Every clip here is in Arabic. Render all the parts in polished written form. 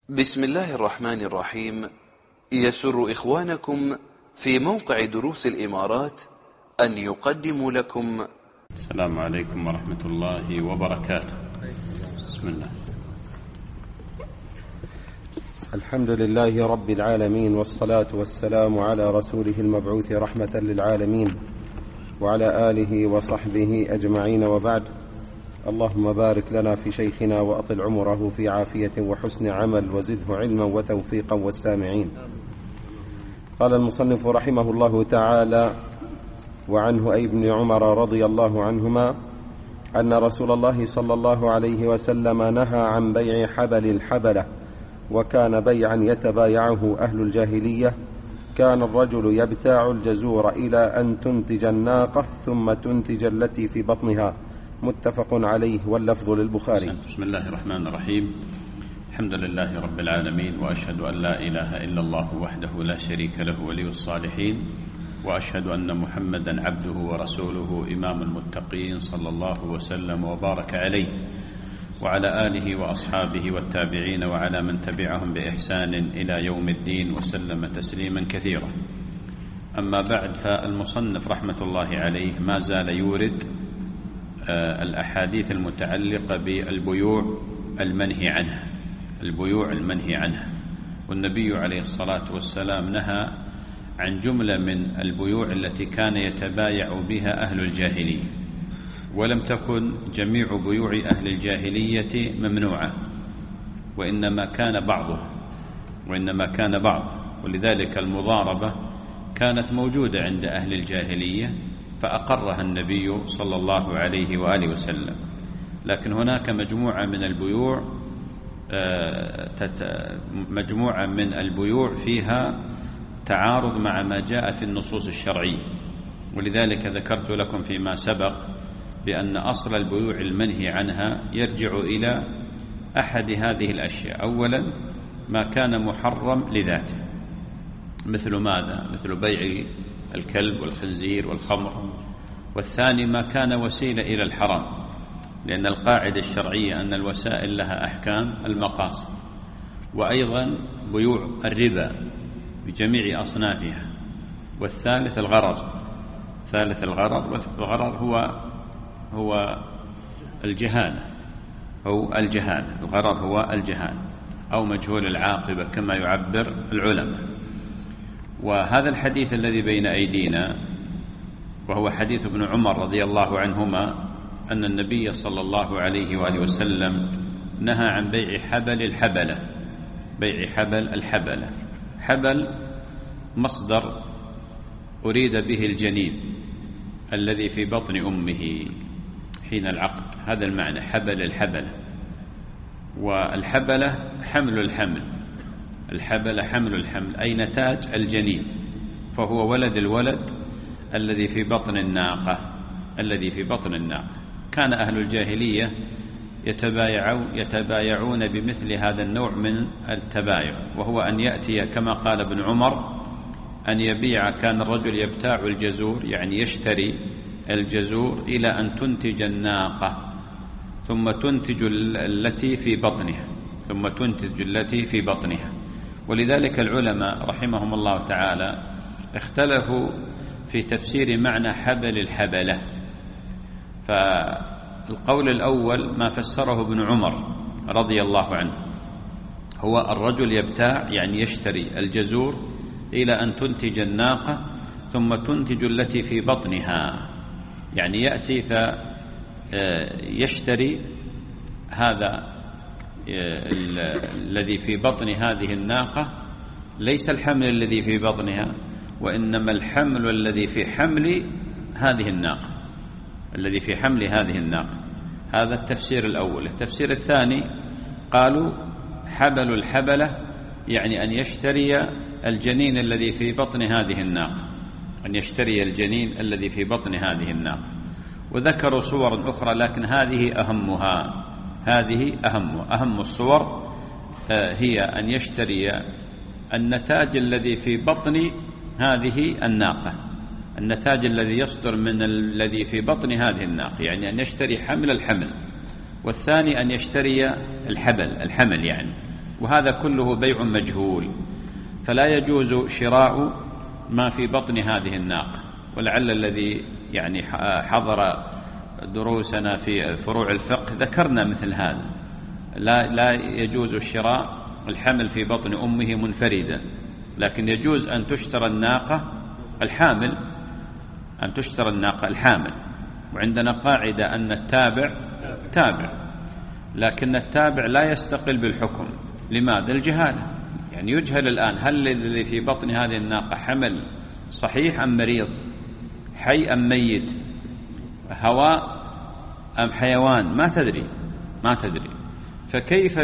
بسم الله الرحمن الرحيم. يسر إخوانكم في موقع دروس الإمارات أن يقدموا لكم السلام عليكم ورحمة الله وبركاته. بسم الله. الحمد لله رب العالمين، والصلاة والسلام على رسوله المبعوث رحمة للعالمين وعلى آله وصحبه أجمعين، وبعد. اللهم بارك لنا في شيخنا وأطل عمره في عافية وحسن عمل، وزده علما وتوفيقا والسامعين. قال المصنف رحمه الله تعالى: وعنه أي ابن عمر رضي الله عنهما أن رسول الله صلى الله عليه وسلم نهى عن بيع حبل الحبلة، وكان بيعا يتبايعه أهل الجاهلية. كان الرجل يبتاع الجزور إلى أن تنتج الناقة ثم تنتج التي في بطنها. متفق عليه، واللفظ للبخاري. بسم الله الرحمن الرحيم. الحمد لله رب العالمين، وأشهد أن لا إله إلا الله وحده لا شريك له ولي الصالحين، وأشهد أن محمدا عبده ورسوله إمام المتقين، صلى الله وسلم وبارك عليه وعلى آله وأصحابه والتابعين وعلى من تبعهم بإحسان إلى يوم الدين، وسلم تسليما كثيرا. أما بعد، فالمصنف رحمة الله عليه ما زال يورد الأحاديث المتعلقة بالبيوع المنهي عنها، البيوع المنهي عنها. والنبي عليه الصلاة والسلام نهى عن جملة من البيوع التي كان يتبايع بها أهل الجاهلية، ولم تكن جميع بيوع أهل الجاهلية ممنوعة، وإنما كان بعض. ولذلك المضاربة كانت موجودة عند أهل الجاهلية، فأقرها النبي صلى الله عليه وآله وسلم. لكن هناك مجموعة من البيوع فيها تعارض مع ما جاء في النصوص الشرعية، ولذلك ذكرت لكم فيما سبق بأن أصل البيوع المنهي عنها يرجع إلى أحد هذه الأشياء. أولا، ما كان محرم لذاته، مثل ماذا؟ مثل بيع الكلب والخنزير والخمر. والثاني، ما كان وسيلة إلى الحرام، لأن القاعدة الشرعية أن الوسائل لها أحكام المقاصد. وأيضا بيوع الربا بجميع أصنافها. والثالث الغرر، والغرر هو الجهالة، الغرر هو الجهالة أو مجهول العاقبة كما يعبر العلماء. وهذا الحديث الذي بين أيدينا وهو حديث ابن عمر رضي الله عنهما أن النبي صلى الله عليه وآله وسلم نهى عن بيع حبل الحبلة. حبل مصدر أريد به الجنين الذي في بطن أمه حين العقد، هذا المعنى حبل الحبلة. والحبلة حمل الحمل، أي نتاج الجنين، فهو ولد الولد الذي في بطن الناقة. كان أهل الجاهلية يتبايعون بمثل هذا النوع من التبايع، وهو أن يأتي كما قال ابن عمر أن يبيع. كان الرجل يبتاع الجزور، يعني يشتري الجزور إلى أن تنتج الناقة ثم تنتج التي في بطنها. ولذلك العلماء رحمهم الله تعالى اختلفوا في تفسير معنى حبل الحبلة. فالقول الأول ما فسره ابن عمر رضي الله عنه، هو الرجل يبتاع يعني يشتري الجزور إلى أن تنتج الناقة ثم تنتج التي في بطنها، يعني يأتي فيشتري هذا الذي في بطن هذه الناقة، ليس الحمل الذي في بطنها، وإنما الحمل الذي في حمل هذه الناقة. هذا التفسير الأول. التفسير الثاني قالوا حبل الحبلة يعني أن يشتري الجنين الذي في بطن هذه الناقة، وذكروا صور أخرى، لكن هذه أهم الصور هي أن يشتري النتاج الذي في بطن هذه الناقة، النتاج الذي يصدر من الذي في بطن هذه الناقة، يعني أن يشتري الحمل. والثاني أن يشتري الحمل يعني وهذا كله بيع مجهول، فلا يجوز شراء ما في بطن هذه الناقة. ولعل الذي يعني حضر دروسنا في فروع الفقه ذكرنا مثل هذا، لا يجوز شراء الحمل في بطن أمه منفردا، لكن يجوز أن تشترى الناقة الحامل، وعندنا قاعدة أن التابع تابع، لكن التابع لا يستقل بالحكم. لماذا؟ الجهالة، يعني يجهل الآن هل الذي في بطن هذه الناقة حمل صحيح أم مريض، حي أم ميت، هواء أم حيوان، ما تدري. فكيف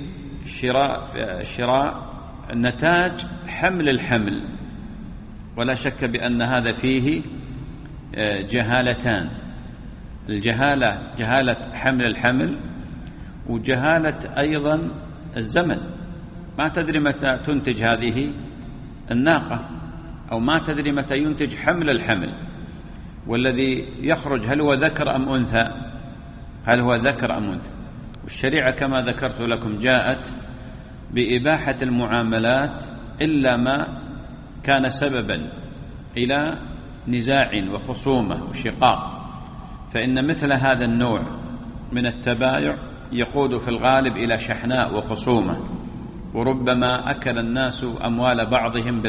بشراء نتاج حمل الحمل؟ ولا شك بأن هذا فيه جهالتان، جهالة حمل الحمل، وجهالة أيضا الزمن. ما تدري متى تنتج هذه الناقة، أو ما تدري متى ينتج حمل الحمل، والذي يخرج هل هو ذكر أم أنثى. والشريعة كما ذكرت لكم جاءت بإباحة المعاملات إلا ما كان سببا إلى نزاع وخصومة وشقاق، فإن مثل هذا النوع من التبايع يقود في الغالب إلى شحناء وخصومة، وربما أكل الناس أموال بعضهم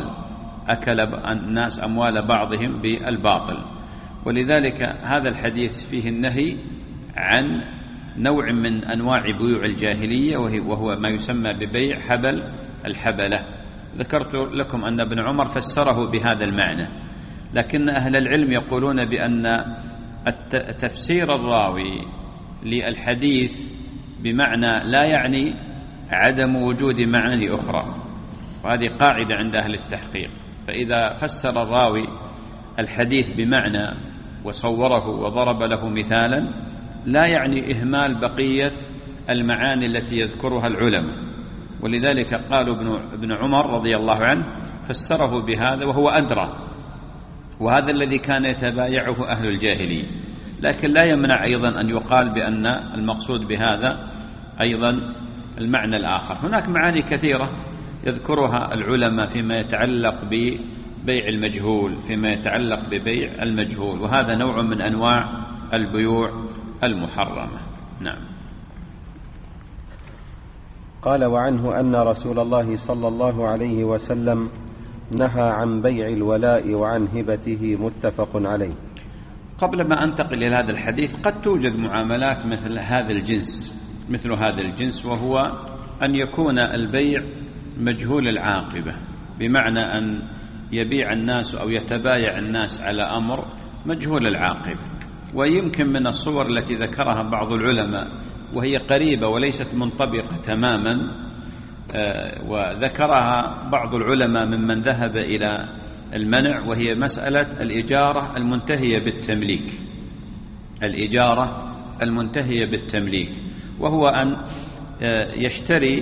بالباطل. ولذلك هذا الحديث فيه النهي عن نوع من أنواع بيوع الجاهلية، وهو ما يسمى ببيع حبل الحبلة. ذكرت لكم أن ابن عمر فسره بهذا المعنى، لكن أهل العلم يقولون بأن تفسير الراوي للحديث بمعنى لا يعني عدم وجود معنى أخرى، وهذه قاعدة عند أهل التحقيق. فإذا فسر الراوي الحديث بمعنى وصوره وضرب له مثالا لا يعني إهمال بقية المعاني التي يذكرها العلماء. ولذلك قالوا ابن عمر رضي الله عنه فسره بهذا وهو أدرى، وهذا الذي كان يتبايعه أهل الجاهلية. لكن لا يمنع أيضا أن يقال بأن المقصود بهذا أيضا المعنى الآخر. هناك معاني كثيرة يذكرها العلماء فيما يتعلق ببيع المجهول، وهذا نوع من أنواع البيوع المحرمة. نعم. قال: وعنه أن رسول الله صلى الله عليه وسلم نهى عن بيع الولاء وعن هبته، متفق عليه. قبل ما أنتقل إلى هذا الحديث، قد توجد معاملات مثل هذا الجنس، وهو أن يكون البيع مجهول العاقبة، بمعنى أن يبيع الناس أو يتبايع الناس على أمر مجهول العاقبة. ويمكن من الصور التي ذكرها بعض العلماء وهي قريبة وليست منطبقة تماما، وذكرها بعض العلماء ممن ذهب إلى المنع، وهي مسألة الإجارة المنتهية بالتمليك، وهو أن يشتري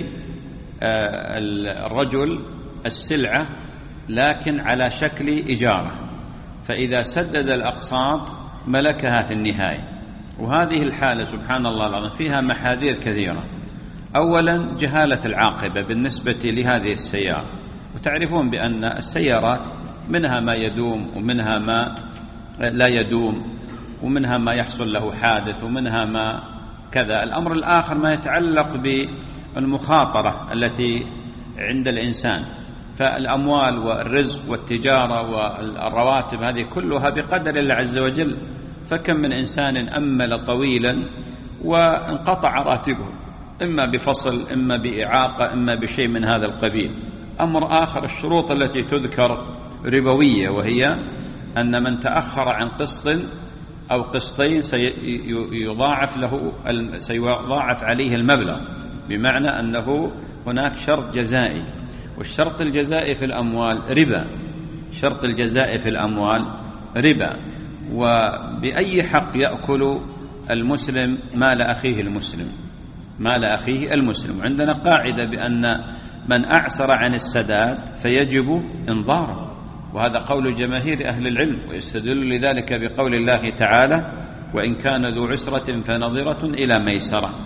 الرجل السلعة لكن على شكل إجارة، فإذا سدد الأقساط ملكها في النهاية. وهذه الحالة سبحان الله العظيم فيها محاذير كثيرة. أولا جهالة العاقبة بالنسبة لهذه السيارة، وتعرفون بأن السيارات منها ما يدوم ومنها ما لا يدوم، ومنها ما يحصل له حادث ومنها ما كذا. الأمر الآخر ما يتعلق بالمخاطرة التي عند الإنسان، فالأموال والرزق والتجارة والرواتب هذه كلها بقدر الله عز وجل، فكم من إنسان أمل طويلا وانقطع راتبه، إما بفصل إما بإعاقة إما بشيء من هذا القبيل. أمر آخر الشروط التي تذكر ربوية، وهي أن من تأخر عن قسط أو قسطين سيضاعف عليه المبلغ، بمعنى أنه هناك شرط جزائي، والشرط الجزائي في الأموال ربا. وبأي حق يأكل المسلم مال أخيه المسلم؟ عندنا قاعدة بأن من أعسر عن السداد فيجب إنظاره، وهذا قول جماهير أهل العلم، ويستدل لذلك بقول الله تعالى: وإن كان ذو عسرة فنظرة إلى ميسرة.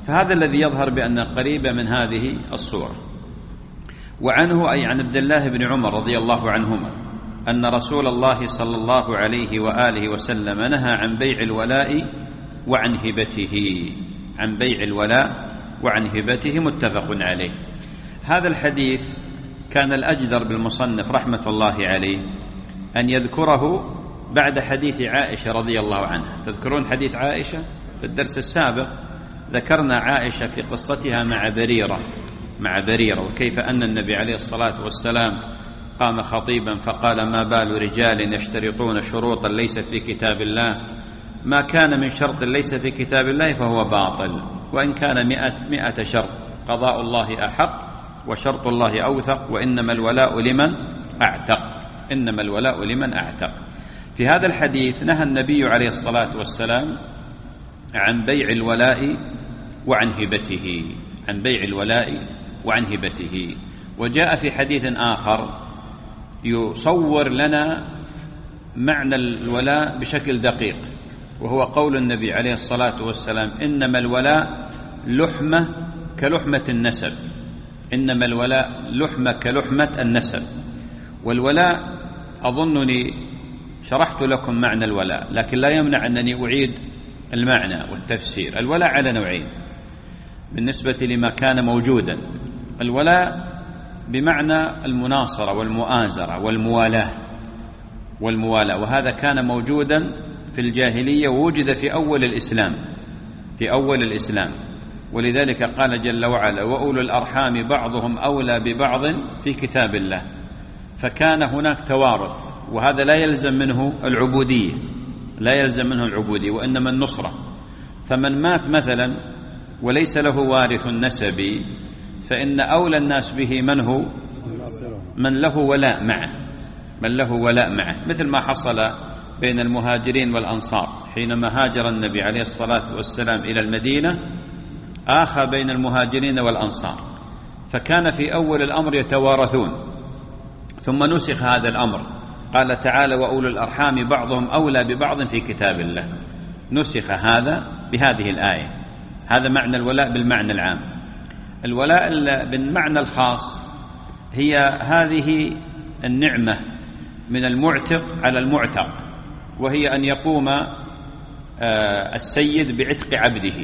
فهذا الذي يظهر بأن قريبة من هذه الصورة. وعنه أي عن عبد الله بن عمر رضي الله عنهما أن رسول الله صلى الله عليه وآله وسلم نهى عن بيع الولاء وعن هبته، عن بيع الولاء وعن هبته، متفق عليه. هذا الحديث كان الأجدر بالمصنف رحمة الله عليه أن يذكره بعد حديث عائشة رضي الله عنها. تذكرون حديث عائشة في الدرس السابق؟ ذكرنا عائشة في قصتها مع بريرة وكيف أن النبي عليه الصلاة والسلام قام خطيبا فقال: ما بال رجال يشترطون شروطا ليست في كتاب الله، ما كان من شرط ليس في كتاب الله فهو باطل، وإن كان 100 شرط قضاء الله أحق وشرط الله أوثق، وإنما الولاء لمن أعتق، إنما الولاء لمن أعتق. في هذا الحديث نهى النبي عليه الصلاة والسلام عن بيع الولاء وعن هبته، عن بيع الولاء وعن هبته. وجاء في حديث آخر يصور لنا معنى الولاء بشكل دقيق، وهو قول النبي عليه الصلاة والسلام: إنما الولاء لحمة كلحمة النسب، إنما الولاء لحمة كلحمة النسب. والولاء أظنني شرحت لكم معنى الولاء، لكن لا يمنع أنني أعيد المعنى والتفسير. الولاء على نوعين بالنسبة لما كان موجودا. الولاء بمعنى المناصرة والمؤازرة والموالاة، وهذا كان موجودا في الجاهلية ووجد في أول الإسلام، ولذلك قال جل وعلا: وأولو الأرحام بعضهم أولى ببعض في كتاب الله. فكان هناك توارث، وهذا لا يلزم منه العبودية، وإنما النصرة. فمن مات مثلا وليس له وارث نسبي فإن أولى الناس به من له ولاء معه، مثل ما حصل بين المهاجرين والأنصار حينما هاجر النبي عليه الصلاة والسلام إلى المدينة، آخى بين المهاجرين والأنصار، فكان في أول الأمر يتوارثون، ثم نسخ هذا الأمر، قال تعالى: وأولو الأرحام بعضهم أولى ببعض في كتاب الله، نسخ هذا بهذه الآية. هذا معنى الولاء بالمعنى العام. الولاء بالمعنى الخاص هي هذه النعمة من المعتق على المعتق، وهي أن يقوم السيد بعتق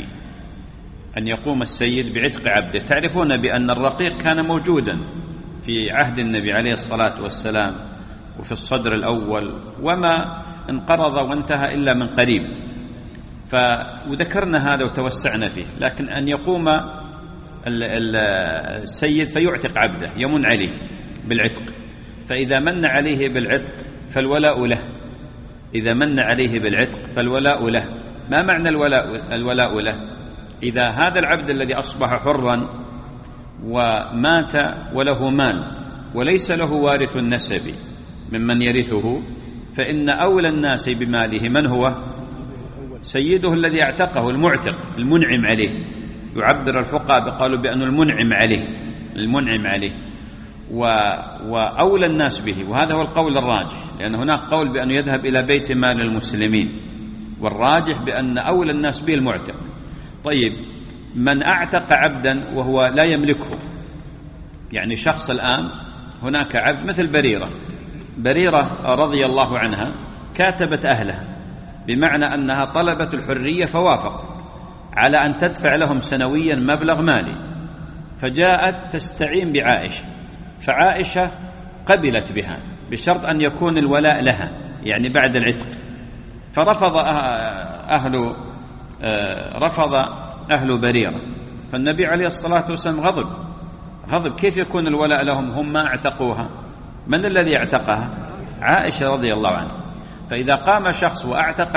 عبده، تعرفون بأن الرقيق كان موجودا في عهد النبي عليه الصلاة والسلام وفي الصدر الأول، وما انقرض وانتهى إلا من قريب، وذكرنا هذا وتوسعنا فيه. لكن أن يقوم السيد فيعتق عبده، يمن عليه بالعتق، فإذا من عليه بالعتق فالولاء له. ما معنى الولاء له؟ إذا هذا العبد الذي أصبح حرا ومات وله مال وليس له وارث نسبي ممن يرثه، فإن أولى الناس بماله من هو؟ سيده الذي اعتقه، المعتق المنعم عليه. يعبر الفقهاء قالوا بأنه المنعم عليه وأولى الناس به، وهذا هو القول الراجح، لأن هناك قول بأنه يذهب إلى بيت مال المسلمين، والراجح بأن أولى الناس به المعتق. طيب، من أعتق عبدا وهو لا يملكه، يعني شخص الآن هناك عبد مثل بريرة رضي الله عنها كاتبت أهلها، بمعنى أنها طلبت الحرية فوافقوا على أن تدفع لهم سنويا مبلغ مالي، فجاءت تستعين بعائشة، فعائشة قبلت بها بشرط أن يكون الولاء لها، يعني بعد العتق. فرفض أهل بريرة، فالنبي عليه الصلاة والسلام غضب، كيف يكون الولاء لهم؟ هم ما اعتقوها. من الذي اعتقها؟ عائشة رضي الله عنها. فإذا قام شخص وأعتق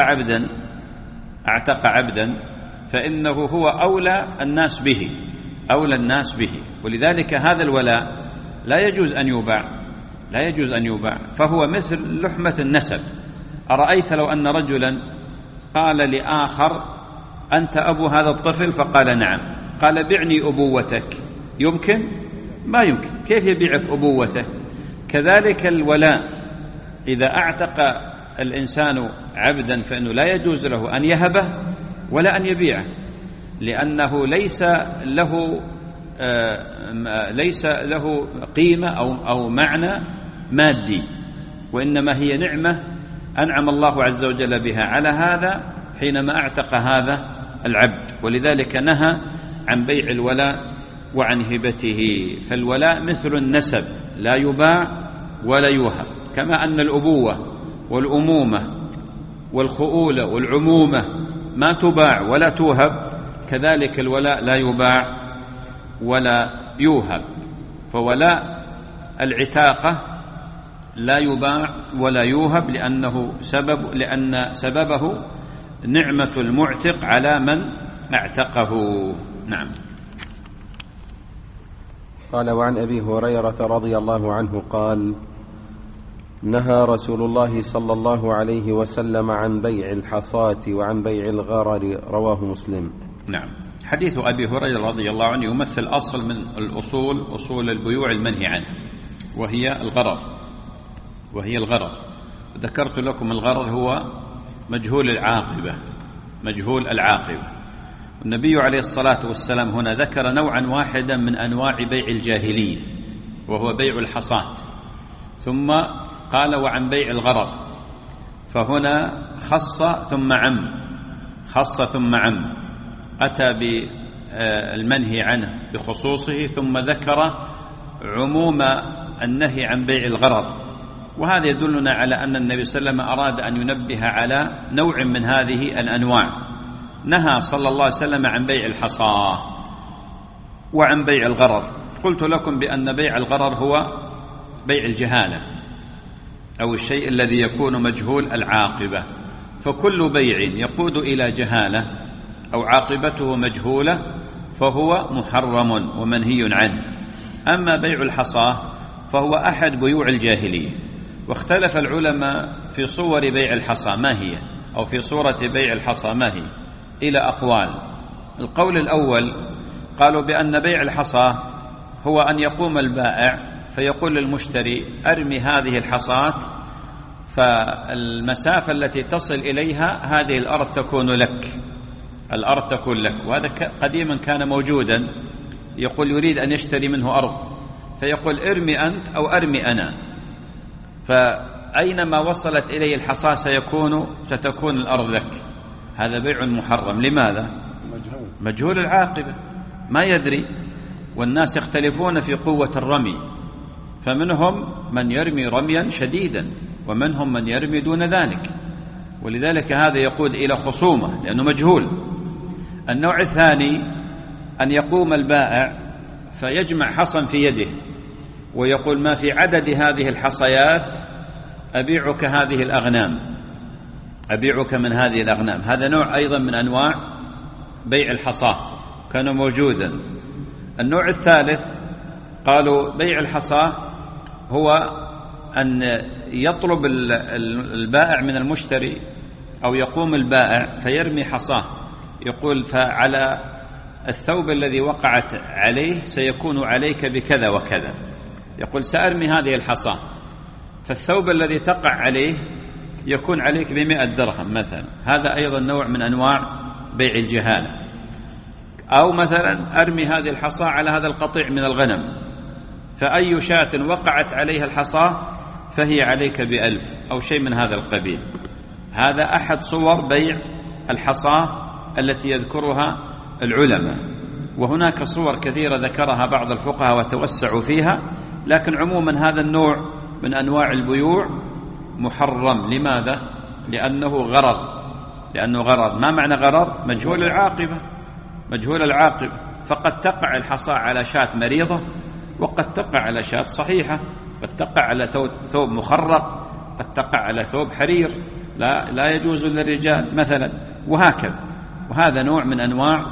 عبدا فإنه هو أولى الناس به، ولذلك هذا الولاء لا يجوز أن يباع، فهو مثل لحمة النسب. أرأيت لو أن رجلا قال لآخر: أنت أبو هذا الطفل؟ فقال: نعم. قال: بعني أبوتك. يمكن؟ ما يمكن. كيف يبيعك أبوته؟ كذلك الولاء، إذا أعتق الإنسان عبدا فإنه لا يجوز له أن يهبه ولا أن يبيعه. لأنه ليس له قيمة أو معنى مادي، وإنما هي نعمة أنعم الله عز وجل بها على هذا حينما أعتق هذا العبد. ولذلك نهى عن بيع الولاء وعن هبته. فالولاء مثل النسب لا يباع ولا يوهب، كما أن الأبوة والأمومة والخؤولة والعمومة ما تباع ولا توهب، كذلك الولاء لا يباع ولا يوهب. فولاء العتاقة لا يباع ولا يوهب لأن سببه نعمة المعتق على من اعتقه. نعم. قال: وعن أبي هريرة رضي الله عنه قال: نهى رسول الله صلى الله عليه وسلم عن بيع الحصاة وعن بيع الغرر. رواه مسلم. نعم. حديث أبي هريرة رضي الله عنه يمثل أصل من أصول البيوع المنهي عنه، وهي الغرر. ذكرت لكم الغرر هو مجهول العاقبة. النبي عليه الصلاة والسلام هنا ذكر نوعا واحدا من أنواع بيع الجاهلية، وهو بيع الحصاة، ثم قال: وعن بيع الغرر. فهنا خص ثم عم، أتى بالمنهي عنه بخصوصه، ثم ذكر عموم النهي عن بيع الغرر. وهذا يدلنا على أن النبي صلى الله عليه وسلم أراد أن ينبه على نوع من هذه الأنواع. نهى صلى الله عليه وسلم عن بيع الحصاة وعن بيع الغرر. قلت لكم بأن بيع الغرر هو بيع الجهالة، أو الشيء الذي يكون مجهول العاقبة. فكل بيع يقود إلى جهالة أو عاقبته مجهولة فهو محرم ومنهي عنه. أما بيع الحصاة فهو أحد بيوع الجاهلية، واختلف العلماء في صور بيع الحصى ما هي، أو في صورة بيع الحصى ما هي، إلى أقوال. القول الأول قالوا بأن بيع الحصى هو أن يقوم البائع فيقول للمشتري: أرمي هذه الحصاة، فالمسافة التي تصل إليها هذه الأرض تكون لك. وهذا قديما كان موجودا، يقول يريد أن يشتري منه أرض فيقول: ارمي أنت أو أرمي أنا، فأينما وصلت إليه الحصاة ستكون الأرض لك. هذا بيع محرم. لماذا؟ مجهول العاقبة، ما يدري، والناس يختلفون في قوة الرمي، فمنهم من يرمي رميا شديدا ومنهم من يرمي دون ذلك، ولذلك هذا يقود إلى خصومة لأنه مجهول. النوع الثاني أن يقوم البائع فيجمع حصا في يده ويقول: ما في عدد هذه الحصيات أبيعك هذه الأغنام، أبيعك من هذه الأغنام. هذا نوع أيضا من أنواع بيع الحصاة كان موجودا. النوع الثالث قالوا بيع الحصاة هو أن يطلب البائع من المشتري، أو يقوم البائع فيرمي حصاه، يقول: فعلى الثوب الذي وقعت عليه سيكون عليك بكذا وكذا. يقول: سأرمي هذه الحصاة، فالثوب الذي تقع عليه يكون عليك ب100 درهم مثلا. هذا أيضا نوع من أنواع بيع الجهالة. أو مثلا أرمي هذه الحصاة على هذا القطيع من الغنم، فأي شاة وقعت عليها الحصاة فهي عليك ب1000 أو شيء من هذا القبيل. هذا أحد صور بيع الحصاة التي يذكرها العلماء، وهناك صور كثيرة ذكرها بعض الفقهاء وتوسعوا فيها، لكن عموما هذا النوع من أنواع البيوع محرم. لماذا؟ لأنه غرر. ما معنى غرر؟ مجهول العاقبة. فقد تقع الحصاة على شاة مريضة، وقد تقع على شاة صحيحة، قد تقع على ثوب مخرق، قد تقع على ثوب حرير لا يجوز للرجال مثلا، وهكذا. وهذا نوع من أنواع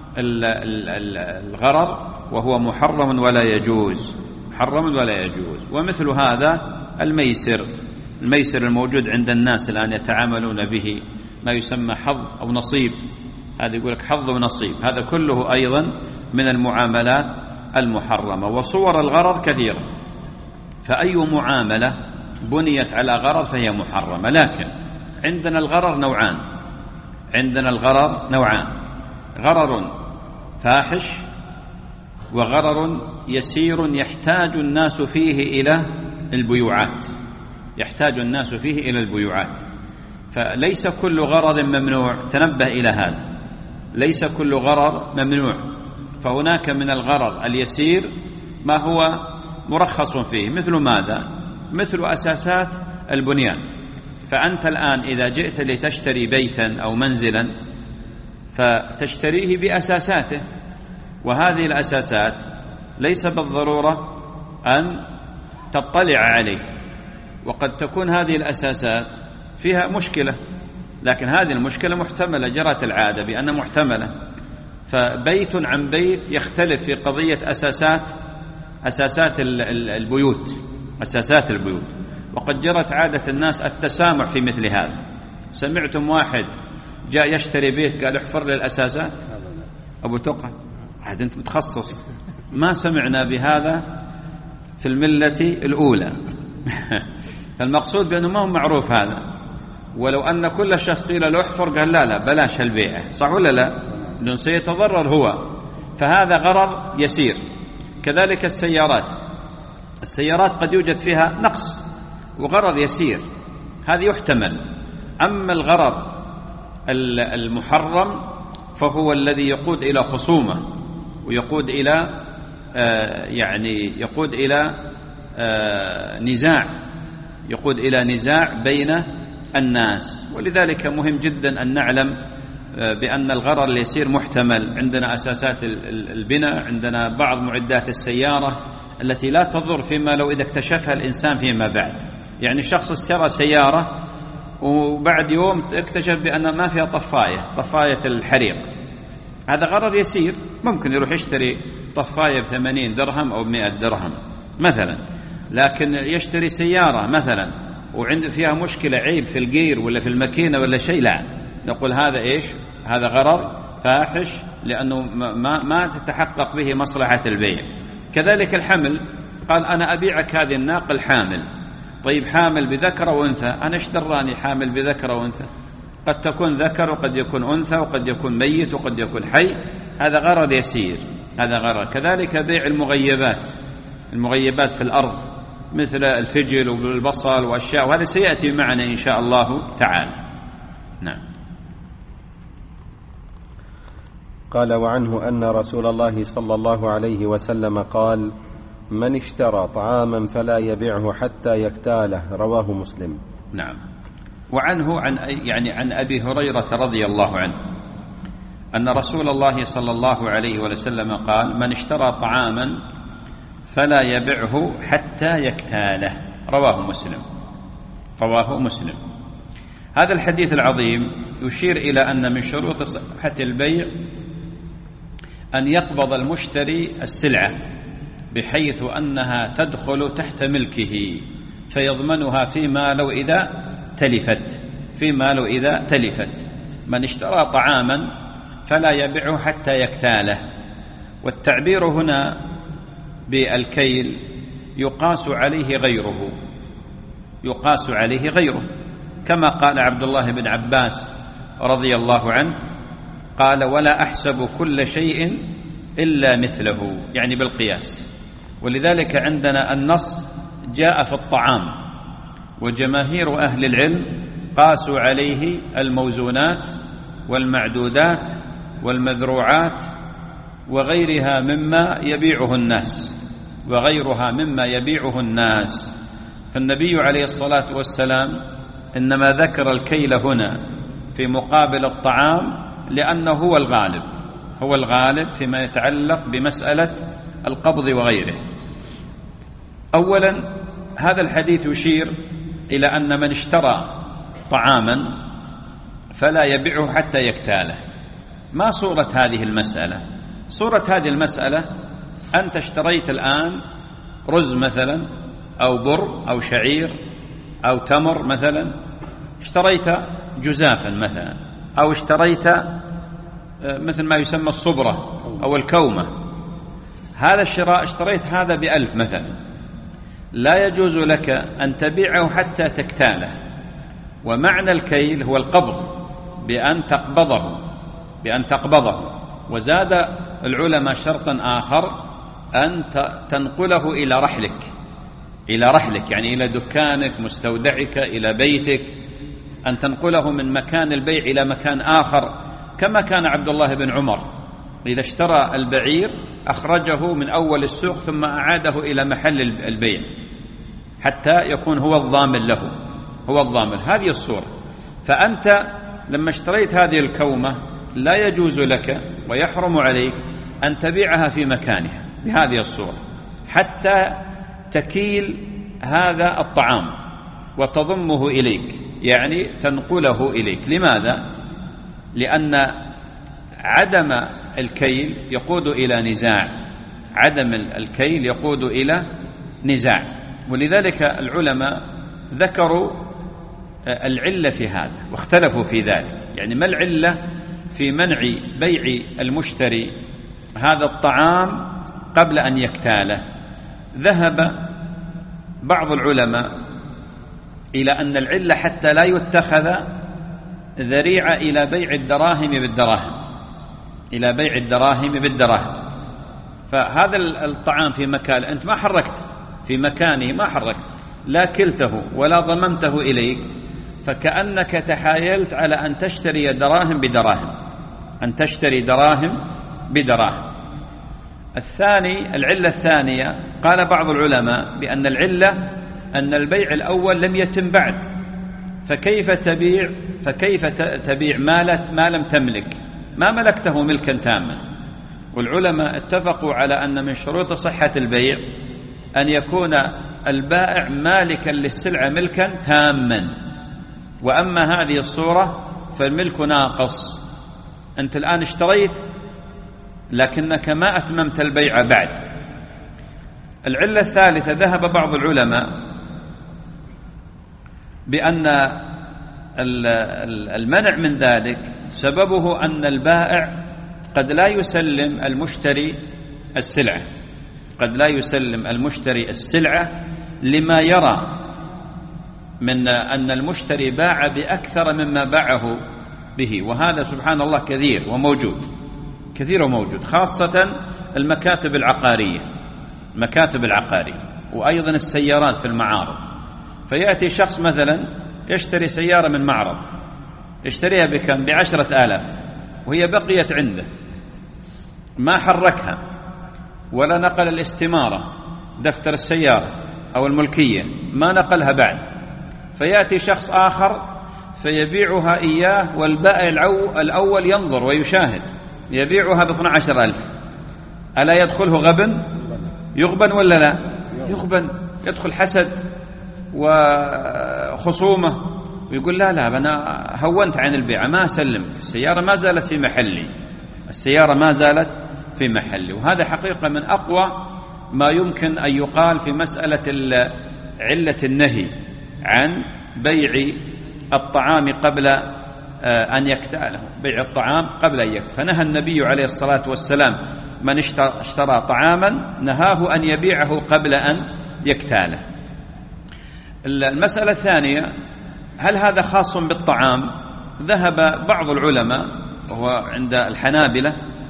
الغرر، وهو محرم ولا يجوز. ومثل هذا الميسر الموجود عند الناس الآن يتعاملون به، ما يسمى حظ أو نصيب. هذا يقول لك حظ ونصيب، هذا كله أيضا من المعاملات المحرمة. وصور الغرر كثيرة، فأي معاملة بنيت على غرر فهي محرمة. لكن عندنا الغرر نوعان. غرر فاحش وغرر يسير يحتاج الناس فيه إلى البيوعات. فليس كل غرر ممنوع، تنبه إلى هذا، ليس كل غرر ممنوع، فهناك من الغرر اليسير ما هو مرخص فيه. مثل ماذا؟ مثل أساسات البنيان. فأنت الآن إذا جئت لتشتري بيتا أو منزلا فتشتريه بأساساته، وهذه الأساسات ليس بالضرورة أن تطلع عليه، وقد تكون هذه الأساسات فيها مشكلة، لكن هذه المشكلة محتملة، جرت العادة بأنها محتملة. فبيت عن بيت يختلف في قضية أساسات البيوت، وقد جرت عادة الناس التسامح في مثل هذا. سمعتم واحد جاء يشتري بيت قال احفر لي الأساسات؟ أبو تقع عاد أنت متخصص، ما سمعنا بهذا في الملة الأولى. فالمقصود بأنه ما هو معروف هذا، ولو أن كل شخص قيل له احفر قال لا بلاش البيع، صح ولا لا؟ لأنه سيتضرر هو، فهذا غرر يسير. كذلك السيارات قد يوجد فيها نقص وغرر يسير، هذا يحتمل. أما الغرر المحرم فهو الذي يقود إلى خصومة، ويقود إلى نزاع بين الناس. ولذلك مهم جدا أن نعلم بأن الغرر اليسير محتمل. عندنا أساسات البناء، عندنا بعض معدات السيارة التي لا تضر فيما لو إذا اكتشفها الإنسان فيما بعد. يعني شخص اشترى سيارة وبعد يوم اكتشف بأن ما فيها طفاية الحريق، هذا غرر يسير، ممكن يروح يشتري طفاية ب80 درهم أو 100 درهم مثلا. لكن يشتري سيارة مثلا وعند فيها مشكلة، عيب في الجير ولا في الماكينة ولا شيء، لا نقول هذا إيش؟ هذا غرر فاحش، لأنه ما تتحقق به مصلحة البيع. كذلك الحمل، قال أنا أبيعك هذه الناقة الحامل. طيب حامل بذكر وأنثى، أنا إيش دراني حامل بذكر وأنثى؟ قد تكون ذكر وقد يكون أنثى وقد يكون ميت وقد يكون حي، هذا غرر يسير، هذا غرر. كذلك بيع المغيبات في الأرض مثل الفجل والبصل وأشياء، وهذا سيأتي معنا إن شاء الله تعالى. نعم. قال: وعنه أن رسول الله صلى الله عليه وسلم قال: من اشترى طعاما فلا يبيعه حتى يكتاله، رواه مسلم. نعم. وعنه عن أبي هريرة رضي الله عنه أن رسول الله صلى الله عليه وسلم قال: من اشترى طعاما فلا يبيعه حتى يكتاله، رواه مسلم. هذا الحديث العظيم يشير إلى أن من شروط صحة البيع أن يقبض المشتري السلعة بحيث أنها تدخل تحت ملكه، فيضمنها فيما لو إذا تلفت. من اشترى طعاما فلا يبيعه حتى يكتاله. والتعبير هنا بالكيل يقاس عليه غيره، كما قال عبد الله بن عباس رضي الله عنه قال: ولا أحسب كل شيء إلا مثله، يعني بالقياس. ولذلك عندنا النص جاء في الطعام، وجماهير أهل العلم قاسوا عليه الموزونات والمعدودات والمذروعات وغيرها مما يبيعه الناس. فالنبي عليه الصلاة والسلام إنما ذكر الكيل هنا في مقابل الطعام لأنه هو الغالب فيما يتعلق بمسألة القبض وغيره. أولا، هذا الحديث يشير إلى أن من اشترى طعاما فلا يبيعه حتى يكتاله. ما صورة هذه المسألة؟ صورة هذه المسألة أنت اشتريت الآن رز مثلا أو بر أو شعير أو تمر مثلا، اشتريت جزافا مثلا، أو اشتريت مثل ما يسمى الصبرة أو الكومة. هذا الشراء اشتريت هذا ب1000 مثلا، لا يجوز لك أن تبيعه حتى تكتاله. ومعنى الكيل هو القبض، بأن تقبضه. وزاد العلماء شرطا آخر أن تنقله إلى رحلك يعني إلى دكانك، مستودعك، إلى بيتك، أن تنقله من مكان البيع إلى مكان آخر، كما كان عبد الله بن عمر إذا اشترى البعير أخرجه من أول السوق ثم أعاده إلى محل البيع حتى يكون هو الضامن له، هو الضامن. هذه الصورة. فأنت لما اشتريت هذه الكومة لا يجوز لك ويحرم عليك أن تبيعها في مكانها بهذه الصورة حتى تكيل هذا الطعام وتضمه إليك، يعني تنقله إليك. لماذا؟ لأن عدم الكيل يقود إلى نزاع، عدم الكيل يقود إلى نزاع. ولذلك العلماء ذكروا العلة في هذا واختلفوا في ذلك، يعني ما العلة في منع بيع المشتري هذا الطعام قبل أن يكتاله؟ ذهب بعض العلماء إلى أن العلة حتى لا يتخذ ذريعة إلى بيع الدراهم بالدراهم، إلى بيع الدراهم بالدراهم. فهذا الطعام في مكان أنت ما حركته، في مكانه ما حركته، لا كلته ولا ضممته إليك، فكأنك تحايلت على أن تشتري دراهم بدراهم، أن تشتري دراهم بدراهم. العلة الثانية قال بعض العلماء بأن العلة أن البيع الأول لم يتم بعد، فكيف تبيع ما لم تملك، ما ملكته ملكا تاما. والعلماء اتفقوا على أن من شروط صحة البيع أن يكون البائع مالكا للسلعة ملكا تاما، وأما هذه الصورة فالملك ناقص، أنت الآن اشتريت لكنك ما أتممت البيع بعد. العلة الثالثة ذهب بعض العلماء بأن المنع من ذلك سببه أن البائع قد لا يسلم المشتري السلعة، قد لا يسلم المشتري السلعة لما يرى من أن المشتري باع بأكثر مما باعه به، وهذا سبحان الله كثير وموجود، خاصة المكاتب العقارية، وأيضا السيارات في المعارض. فيأتي شخص مثلا يشتري سيارة من معرض، يشتريها بكم؟ ب10,000، وهي بقيت عنده، ما حركها ولا نقل الاستمارة، دفتر السيارة أو الملكية ما نقلها بعد. فيأتي شخص آخر فيبيعها إياه، والبائع الأول ينظر ويشاهد، يبيعها ب12,000. ألا يدخله غبن؟ يغبن ولا لا؟ يغبن، يدخل حسد وخصومة، ويقول لا أنا هونت عن البيع، ما أسلم، السيارة ما زالت في محلي. وهذا حقيقة من أقوى ما يمكن أن يقال في مسألة علة النهي عن بيع الطعام قبل أن يكتاله، بيع الطعام قبل أن يكتاله. فنهى النبي عليه الصلاة والسلام من اشترى طعاما نهاه أن يبيعه قبل أن يكتاله. المسألة الثانية، هل هذا خاص بالطعام؟ ذهب بعض العلماء وهو عند الحنابلة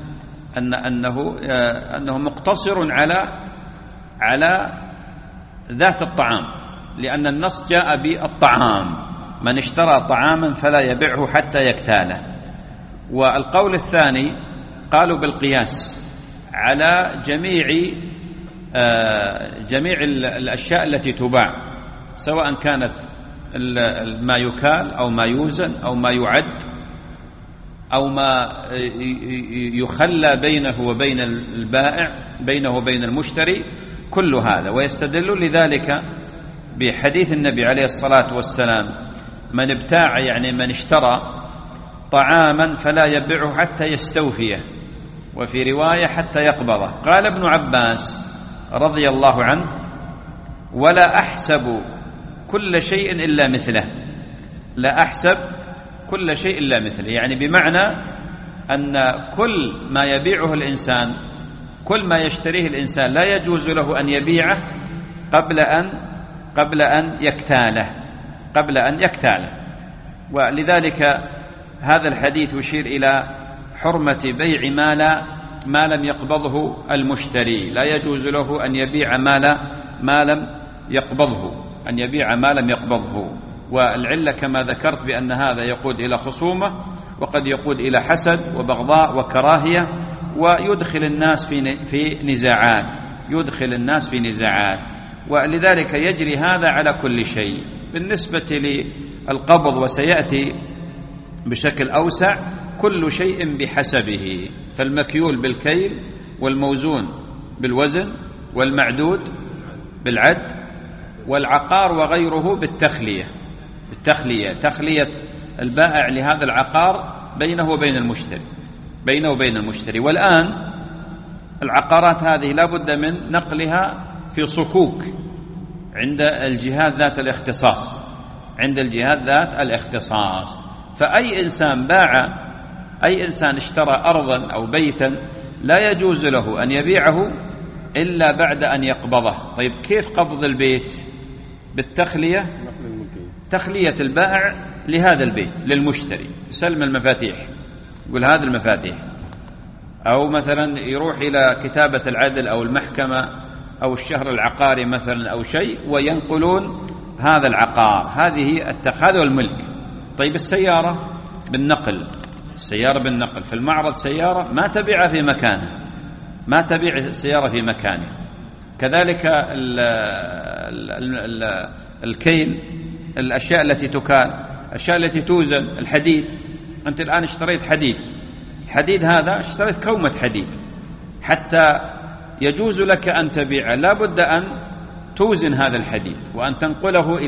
أنه مقتصر على ذات الطعام، لأن النص جاء بالطعام، من اشترى طعاما فلا يبيعه حتى يكتاله. والقول الثاني قالوا بالقياس على جميع الأشياء التي تباع، سواء كانت ما يكال أو ما يوزن أو ما يعد أو ما يخلى بينه وبين البائع، بينه وبين المشتري، كل هذا. ويستدل لذلك بحديث النبي عليه الصلاة والسلام: من ابتاع، يعني من اشترى طعاما فلا يبيعه حتى يستوفيه، وفي رواية حتى يقبضه. قال ابن عباس رضي الله عنه: ولا أحسب كل شيء إلا مثله، لا أحسب كل شيء إلا مثله، يعني بمعنى أن كل ما يبيعه الإنسان، كل ما يشتريه الإنسان لا يجوز له أن يبيعه قبل أن يكتاله. ولذلك هذا الحديث يشير إلى حرمة بيع ما لم يقبضه المشتري. لا يجوز له أن يبيع ما لم يقبضه. والعلة كما ذكرت بأن هذا يقود إلى خصومة، وقد يقود إلى حسد وبغضاء وكراهية، ويدخل الناس في نزاعات. ولذلك يجري هذا على كل شيء. بالنسبة للقبض وسيأتي بشكل أوسع، كل شيء بحسبه، فالمكيول بالكيل، والموزون بالوزن، والمعدود بالعد، والعقار وغيره بالتخلية. تخلية البائع لهذا العقار بينه وبين المشتري. والآن العقارات هذه لا بد من نقلها في صكوك عند الجهات ذات الاختصاص. فأي إنسان اشترى أرضا أو بيتا لا يجوز له أن يبيعه إلا بعد أن يقبضه. طيب كيف قبض البيت؟ بالتخلية، تخلية البائع لهذا البيت للمشتري، سلم المفاتيح، يقول هذه المفاتيح، أو مثلا يروح إلى كتابة العدل أو المحكمة أو الشهر العقاري مثلا أو شيء، وينقلون هذا العقار. هذه هذا الملك. طيب السيارة بالنقل، في المعرض سيارة ما تبيع في مكانها، ما تبيع السيارة في مكانه. كذلك الكيل، الأشياء التي تكال، الأشياء التي توزن، الحديد. أنت الآن اشتريت حديد هذا اشتريت كومة حديد، حتى يجوز لك أن تبيع لا بد أن توزن هذا الحديد وأن تنقله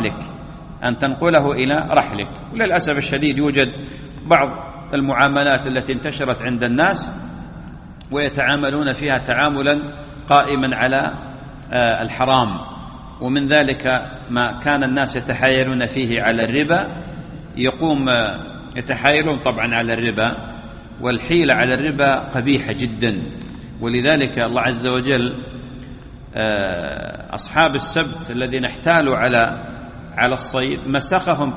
إلى رحلك. وللأسف الشديد يوجد بعض المعاملات التي انتشرت عند الناس ويتعاملون فيها تعاملا قائما على الحرام، ومن ذلك ما كان الناس يتحايلون فيه على الربا، يتحايلون طبعا على الربا، والحيلة على الربا قبيحة جدا. ولذلك الله عز وجل أصحاب السبت الذين احتالوا على الصيد مسخهم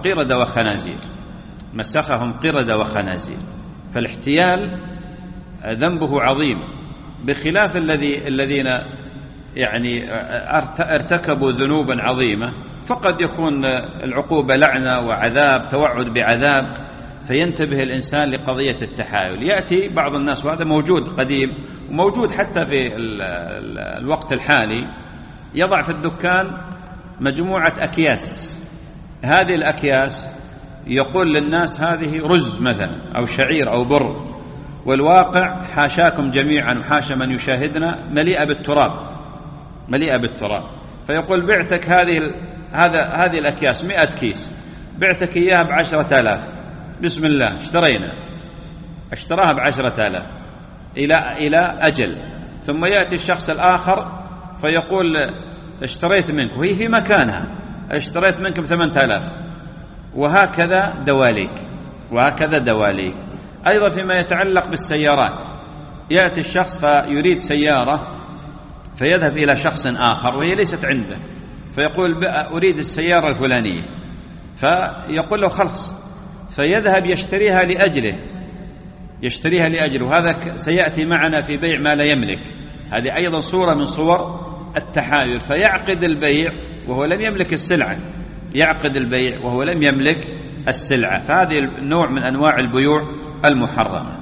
قردة وخنازير. فالاحتيال ذنبه عظيم، بخلاف الذين يعني ارتكبوا ذنوبا عظيمة، فقد يكون العقوبة لعنة وعذاب، توعد بعذاب، فينتبه الإنسان لقضية التحايل. يأتي بعض الناس، وهذا موجود قديم وموجود حتى في الوقت الحالي، يضع في الدكان مجموعة أكياس. هذه الأكياس يقول للناس هذه رز مثلا أو شعير أو بر، والواقع حاشاكم جميعا وحاشا من يشاهدنا مليئة بالتراب. فيقول بعتك هذه الأكياس 100 كيس، بعتك إياها ب10,000، بسم الله اشتراها ب10,000 إلى أجل. ثم يأتي الشخص الآخر فيقول اشتريت منك وهي في مكانها، اشتريت منك ب8,000، وهكذا دواليك. أيضا فيما يتعلق بالسيارات، يأتي الشخص فيريد سيارة فيذهب إلى شخص آخر وهي ليست عنده، فيقول أريد السيارة الفلانية، فيقول له خلص، فيذهب يشتريها لأجله. وهذا سيأتي معنا في بيع ما لا يملك، هذه أيضا صورة من صور التحايل. فيعقد البيع وهو لم يملك السلعة، فهذه النوع من أنواع البيوع المحرمة.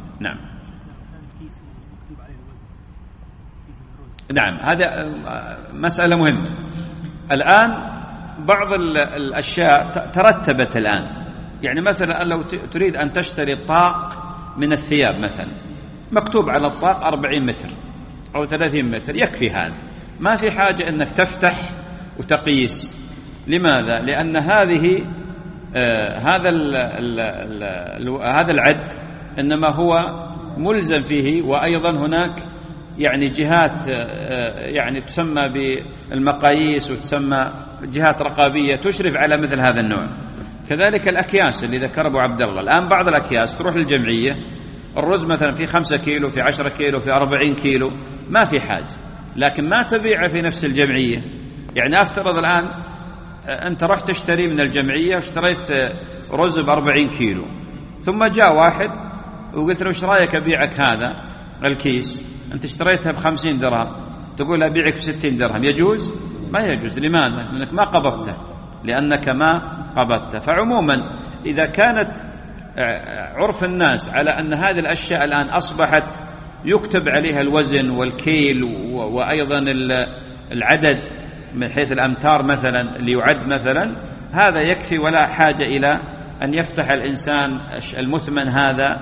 نعم، هذا مسألة مهمة. الآن بعض الأشياء ترتبت الآن، يعني مثلا لو تريد أن تشتري طاق من الثياب مثلا، مكتوب على الطاق 40 متر أو 30 متر، يكفي هذا، ما في حاجة أنك تفتح وتقيس. لماذا؟ لأن هذا العد إنما هو ملزم فيه، وأيضا هناك يعني جهات يعني تسمى بالمقاييس وتسمى جهات رقابية تشرف على مثل هذا النوع. كذلك الأكياس اللي ذكر أبو عبد الله، الآن بعض الأكياس تروح للجمعية، الرز مثلا في 5 كيلو، في 10 كيلو، في 40 كيلو، ما في حاجة، لكن ما تبيعه في نفس الجمعية. يعني أفترض الآن أنت رحت تشتري من الجمعية واشتريت رز ب40 كيلو، ثم جاء واحد وقلت له: ايش رايك ابيعك هذا الكيس؟ انت اشتريتها ب50 درهم، تقول ابيعك ب60 درهم، يجوز؟ ما يجوز. لماذا؟ لانك ما قبضته، لانك ما قبضته. فعموما اذا كانت عرف الناس على ان هذه الاشياء الان اصبحت يكتب عليها الوزن والكيل وايضا العدد من حيث الامتار مثلا ليعد مثلا، هذا يكفي ولا حاجه الى ان يفتح الانسان المثمن هذا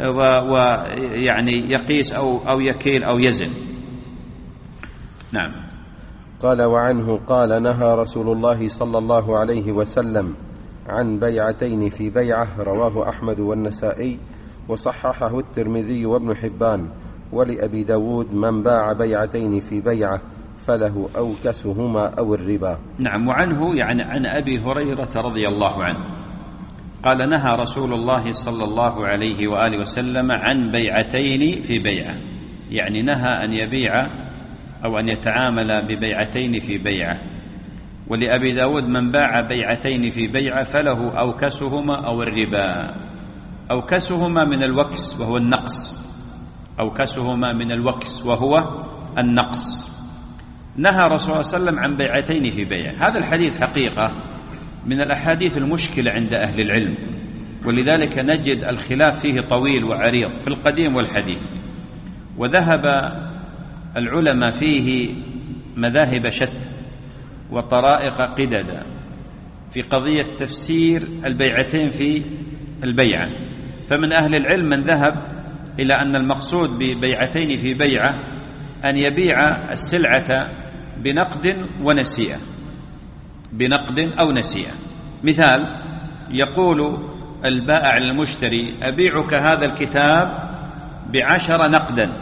ويعني يقيس او يكيل او يزن. نعم. قال: وعنه قال: نهى رسول الله صلى الله عليه وسلم عن بيعتين في بيعة. رواه أحمد والنسائي وصححه الترمذي وابن حبان. ولأبي داود: من باع بيعتين في بيعة فله أوكسهما أو الربا. نعم. وعنه يعني عن أبي هريرة رضي الله عنه قال: نهى رسول الله صلى الله عليه وآله وسلم عن بيعتين في بيعة، يعني نهى أن يبيع أو أن يتعامل ببيعتين في بيعة. ولأبي داود: من باع بيعتين في بيعة فله أوكسهما أو الربا. أوكسهما من الوكس وهو النقص، أوكسهما من الوكس وهو النقص. نهى رسول الله صلى الله عليه وسلم عن بيعتين في بيعة. هذا الحديث حقيقة من الأحاديث المشكلة عند أهل العلم، ولذلك نجد الخلاف فيه طويل وعريض في القديم والحديث، وذهب العلماء فيه مذاهب شتى وطرائق قددا في قضية تفسير البيعتين في البيعة. فمن أهل العلم من ذهب إلى أن المقصود ببيعتين في بيعة أن يبيع السلعة بنقد ونسيئة، بنقد أو نسيئة. مثال: يقول البائع للمشتري: أبيعك هذا الكتاب ب10 نقدا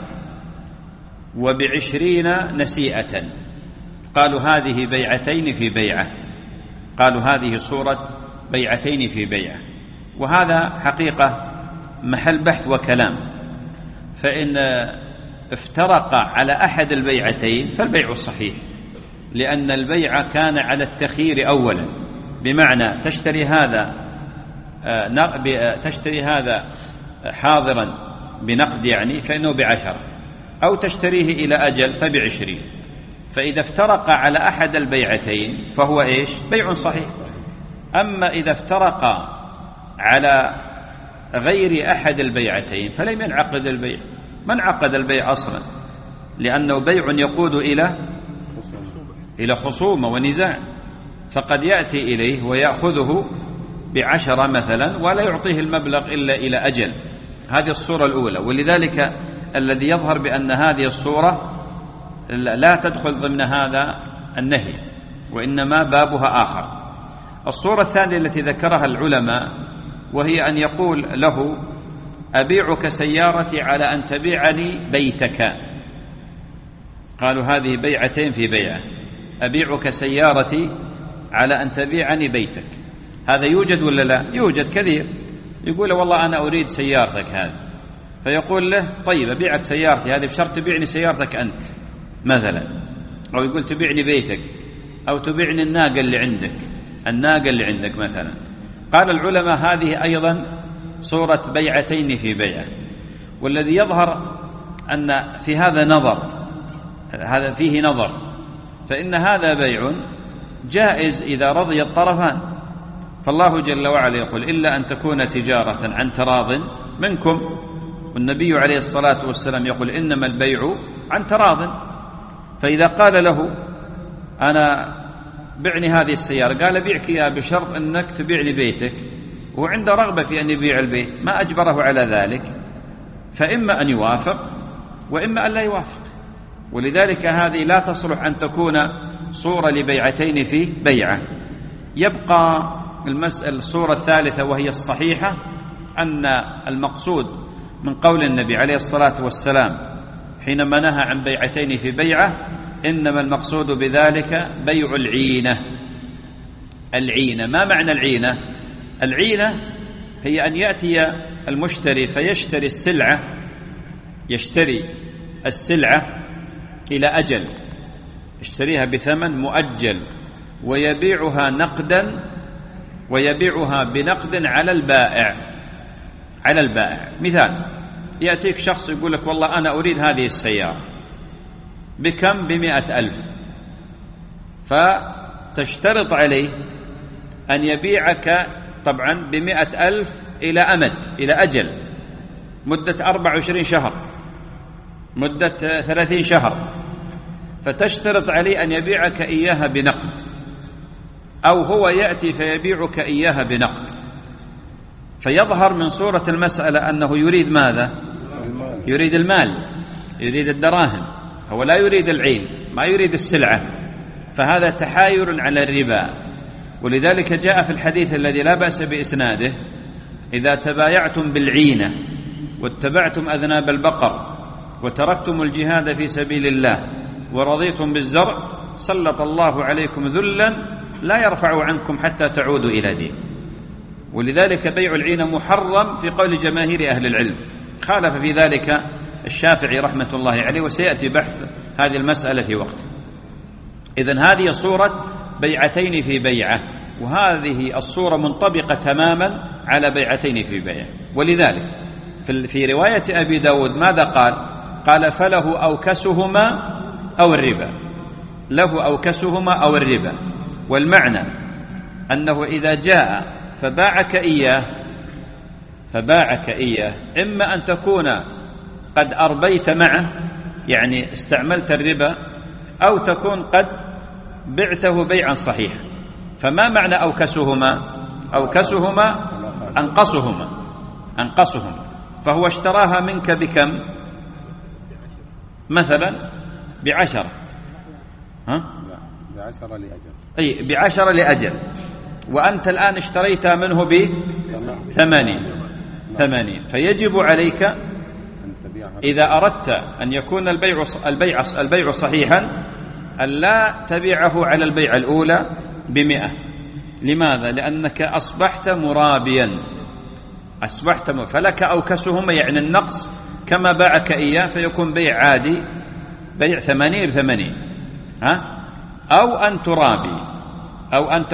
وب20 نسيئة. قالوا هذه بيعتين في بيعة، قالوا هذه صورة بيعتين في بيعة. وهذا حقيقة محل بحث وكلام، فإن افترق على أحد البيعتين فالبيع صحيح، لأن البيع كان على التخيير أولا، بمعنى تشتري هذا حاضرا بنقد يعني فإنه ب10، أو تشتريه إلى أجل فب20. فإذا افترق على أحد البيعتين فهو إيش؟ بيع صحيح. أما إذا افترق على غير أحد البيعتين فلم ينعقد البيع. ما انعقد البيع أصلا، لأنه بيع يقود إلى خصومة ونزاع، فقد يأتي إليه ويأخذه ب10 مثلا ولا يعطيه المبلغ إلا إلى أجل. هذه الصورة الأولى. ولذلك الذي يظهر بأن هذه الصورة لا تدخل ضمن هذا النهي، وإنما بابها آخر. الصورة الثانية التي ذكرها العلماء وهي أن يقول له: أبيعك سيارتي على أن تبيعني بيتك. قالوا هذه بيعتين في بيعة. أبيعك سيارتي على أن تبيعني بيتك. هذا يوجد ولا لا؟ يوجد كثير. يقول: والله أنا أريد سيارتك هذه، فيقول له: طيب أبيعك سيارتي هذه بشرط تبيعني سيارتك أنت مثلا، أو يقول تبيعني بيتك، أو تبيعني الناقة اللي عندك مثلا. قال العلماء: هذه أيضا صورة بيعتين في بيعة. والذي يظهر أن في هذا نظر، هذا فيه نظر، فإن هذا بيع جائز إذا رضي الطرفان. فالله جل وعلا يقول: إلا أن تكون تجارة عن تراض منكم. والنبي عليه الصلاة والسلام يقول: إنما البيع عن تراض. فإذا قال له: أنا بعني هذه السيارة، قال: بيعك إياها بشرط أنك تبيع لي بيتك، وعنده رغبة في أن يبيع البيت، ما أجبره على ذلك، فإما أن يوافق وإما أن لا يوافق. ولذلك هذه لا تصلح أن تكون صورة لبيعتين في بيعة. يبقى الصورة الثالثة وهي الصحيحة، أن المقصود من قول النبي عليه الصلاة والسلام حينما نهى عن بيعتين في بيعة إنما المقصود بذلك بيع العينة. العينة، ما معنى العينة؟ العينة هي أن يأتي المشتري فيشتري السلعة إلى أجل، يشتريها بثمن مؤجل ويبيعها نقدا، ويبيعها بنقد على البائع. مثال: يأتيك شخص يقول لك والله أنا أريد هذه السيارة بكم؟ ب100,000. فتشترط عليه أن يبيعك طبعا ب100,000 إلى أمد، إلى أجل، مدة 24 شهر، مدة 30 شهر. فتشترط عليه أن يبيعك إياها بنقد، أو هو يأتي فيبيعك إياها بنقد. فيظهر من صورة المسألة أنه يريد ماذا؟ يريد المال، يريد الدراهم، هو لا يريد العين، ما يريد السلعة. فهذا تحايل على الربا. ولذلك جاء في الحديث الذي لا بأس بإسناده: إذا تبايعتم بالعينة واتبعتم أذناب البقر وتركتم الجهاد في سبيل الله ورضيتم بالزرع سلط الله عليكم ذلا لا يرفع عنكم حتى تعودوا إلى دين. ولذلك بيع العينة محرم في قول جماهير أهل العلم، خالف في ذلك الشافعي رحمة الله عليه، وسيأتي بحث هذه المسألة في وقت. إذن هذه صورة بيعتين في بيعة، وهذه الصورة منطبقة تماما على بيعتين في بيعة. ولذلك في رواية أبي داود ماذا قال؟ قال: فله أوكسهما أو الربا، له أوكسهما أو الربا. والمعنى أنه إذا جاء فباعك إياه إما أن تكون قد أربيت معه، يعني استعملت الربا، أو تكون قد بعته بيعا صحيحا. فما معنى أوكسهما؟ أوكسهما أنقصهما. فهو اشتراها منك بكم؟ مثلا ب10، ب10 لأجل، أي ب10 لأجل، وأنت الآن اشتريتها منه ب80. فيجب عليك إذا أردت أن يكون البيع صحيحا ألا تبيعه على البيع الأولى ب100. لماذا؟ لأنك أصبحت مرابيا، فلك أوكسهما، يعني النقص كما باعك إياه، فيكون بيع عادي، بيع 80 ب80، أو أن ترابي، أو أن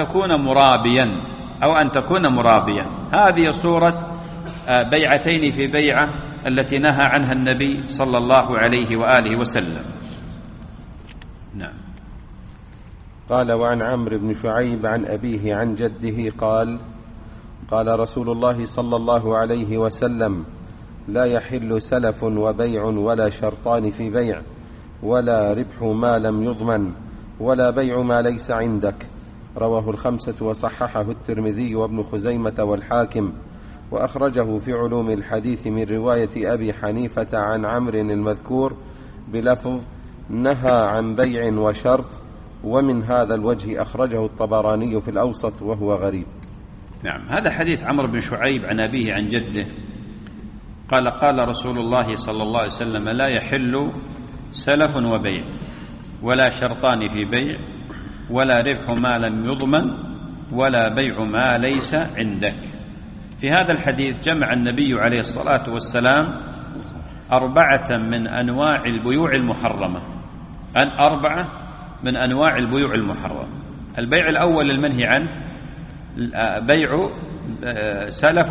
تكون مرابيا. هذه صورة بيعتين في بيعة التي نهى عنها النبي صلى الله عليه وآله وسلم. نعم. قال: وعن عمرو بن شعيب عن أبيه عن جده قال: قال رسول الله صلى الله عليه وسلم: لا يحل سلف وبيع ولا شرطان في بيع، ولا ربح ما لم يضمن، ولا بيع ما ليس عندك. رواه الخمسة وصححه الترمذي وابن خزيمة والحاكم، وأخرجه في علوم الحديث من رواية أبي حنيفة عن عمرو المذكور بلفظ: نهى عن بيع وشرط. ومن هذا الوجه أخرجه الطبراني في الأوسط وهو غريب. نعم. هذا حديث عمرو بن شعيب عن أبيه عن جده قال: قال رسول الله صلى الله عليه وسلم: لا يحل سلف وبيع، ولا شرطان في بيع، ولا ربح ما لم يضمن، ولا بيع ما ليس عندك. في هذا الحديث جمع النبي عليه الصلاة والسلام 4 من أنواع البيوع المحرمة، 4 من أنواع البيوع المحرمة. البيع الأول المنهي عنه بيع سلف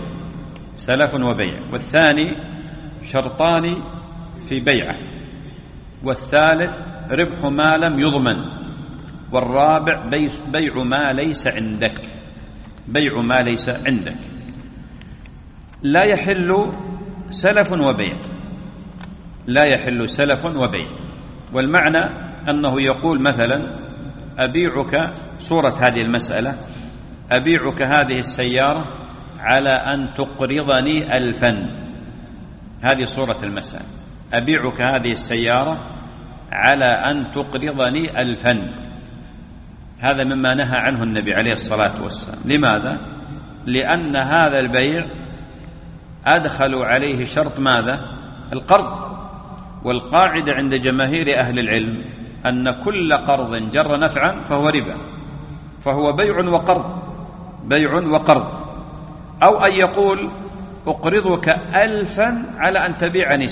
وبيع، والثاني شرطان في بيعة، والثالث ربح ما لم يضمن، والرابع بيع ما ليس عندك. لا يحل سلف وبيع، والمعنى أنه يقول مثلا: أبيعك، صورة هذه المسألة: أبيعك هذه السيارة على أن تقرضني 1000. هذه صورة المسألة: أبيعك هذه السيارة على أن تقرضني 1000. هذا مما نهى عنه النبي عليه الصلاة والسلام. لماذا؟ لأن هذا البيع أدخلوا عليه شرط ماذا؟ القرض. والقاعدة عند جماهير أهل العلم أن كل قرض جر نفعا فهو ربا، فهو بيع وقرض. أو أن يقول: أقرضك 1000 على أن تبيعني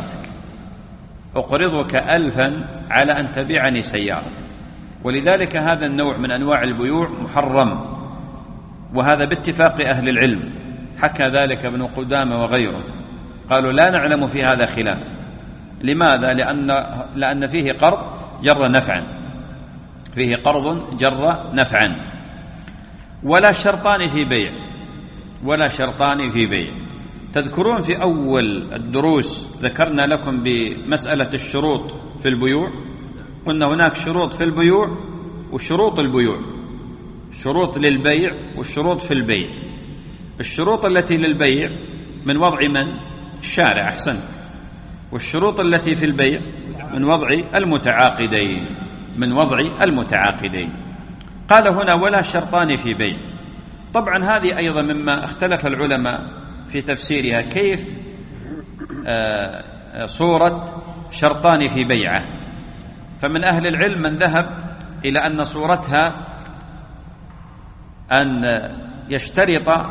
سيارتك، ولذلك هذا النوع من أنواع البيوع محرم، وهذا باتفاق أهل العلم، حكى ذلك ابن قدامة وغيره. قالوا لا نعلم في هذا خلاف. لماذا؟ لأن فيه قرض جر نفعا، فيه قرض جر نفعا. ولا شرطان في بيع، ولا شرطان في بيع. تذكرون في أول الدروس ذكرنا لكم بمسألة الشروط في البيوع، قلنا هناك شروط في البيوع وشروط البيوع، شروط للبيع والشروط في البيع. الشروط التي للبيع من وضع من؟ الشارع، أحسنت. والشروط التي في البيع من وضع المتعاقدين، من وضع المتعاقدين. قال هنا ولا شرطان في بيع. طبعا هذه أيضا مما اختلف العلماء في تفسيرها، كيف صورة شرطان في بيعة. فمن أهل العلم من ذهب إلى أن صورتها أن يشترط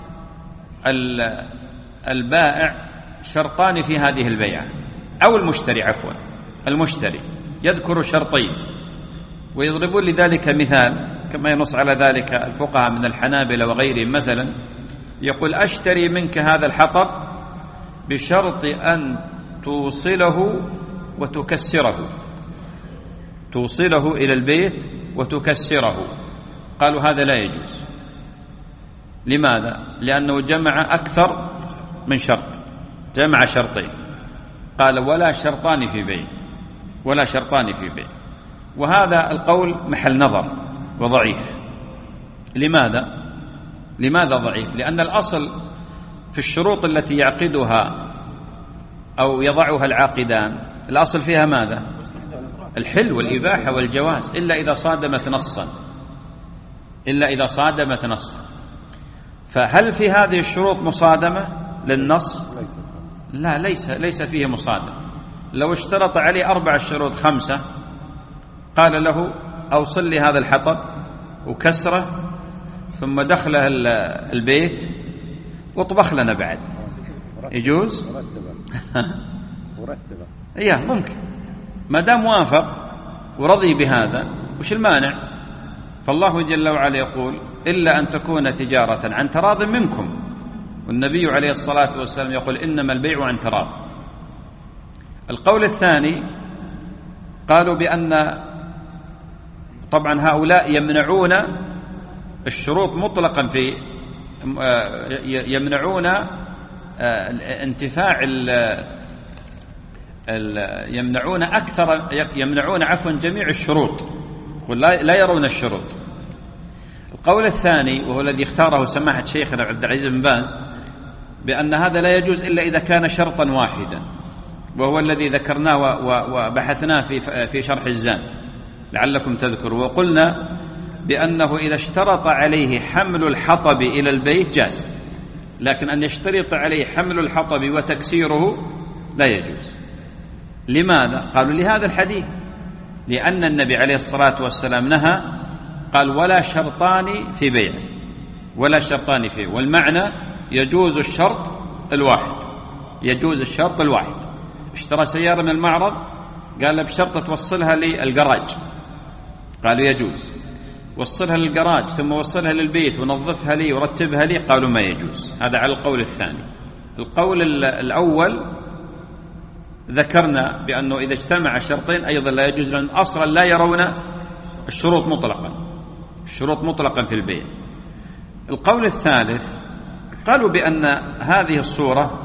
البائع شرطان في هذه البيعة، أو المشتري، عفوا المشتري يذكر شرطين ويضربون لذلك مثال، كما ينص على ذلك الفقهاء من الحنابلة وغيرهم. مثلا يقول أشتري منك هذا الحطب بشرط أن توصله وتكسره، توصله إلى البيت وتكسره. قالوا هذا لا يجوز. لماذا؟ لأنه جمع أكثر من شرط، جمع شرطين. قال ولا شرطان في بيع، ولا شرطان في بيع. وهذا القول محل نظر وضعيف. لماذا؟ لماذا ضعيف؟ لأن الأصل في الشروط التي يعقدها أو يضعها العاقدان، الأصل فيها ماذا؟ الحل والإباحة والجواز، إلا إذا صادمت نصا، إلا إذا صادمت نصا. فهل في هذه الشروط مصادمة للنص؟ لا، ليس فيه مصادمة. لو اشترط عليه 4 شروط 5، قال له أوصل لي هذا الحطب وكسره ثم دخله البيت واطبخ لنا بعد، يجوز؟ مرتبة إيه ممكن، ما دام وافق ورضي بهذا، وش المانع؟ فالله جل وعلا يقول إلا أن تكون تجارة عن تراض منكم، والنبي عليه الصلاة والسلام يقول إنما البيع عن تراض. القول الثاني قالوا بأن طبعا هؤلاء يمنعون الشروط مطلقا، في يمنعون انتفاع يمنعون أكثر، يمنعون عفوا جميع الشروط، لا يرون الشروط. القول الثاني وهو الذي اختاره سماحة شيخنا عبد العزيز بن باز، بأن هذا لا يجوز إلا إذا كان شرطا واحدا، وهو الذي ذكرناه وبحثناه في شرح الزاد لعلكم تذكروا. وقلنا بأنه إذا اشترط عليه حمل الحطب إلى البيت جاز، لكن أن يشترط عليه حمل الحطب وتكسيره لا يجوز. لماذا؟ قالوا لهذا الحديث، لأن النبي عليه الصلاة والسلام نهى، قال ولا شرطان في بيع، ولا شرطان في، والمعنى يجوز الشرط الواحد، يجوز الشرط الواحد. اشترى سيارة من المعرض، قال بشرط توصلها للجراج، قالوا يجوز. وصلها للجراج ثم وصلها للبيت ونظفها لي ورتبها لي، قالوا ما يجوز. هذا على القول الثاني. القول الأول ذكرنا بأنه إذا اجتمع شرطين أيضا لا يجوز، لأن أصلا لا يرون الشروط مطلقا، الشروط مطلقا في البيع. القول الثالث قالوا بأن هذه الصورة،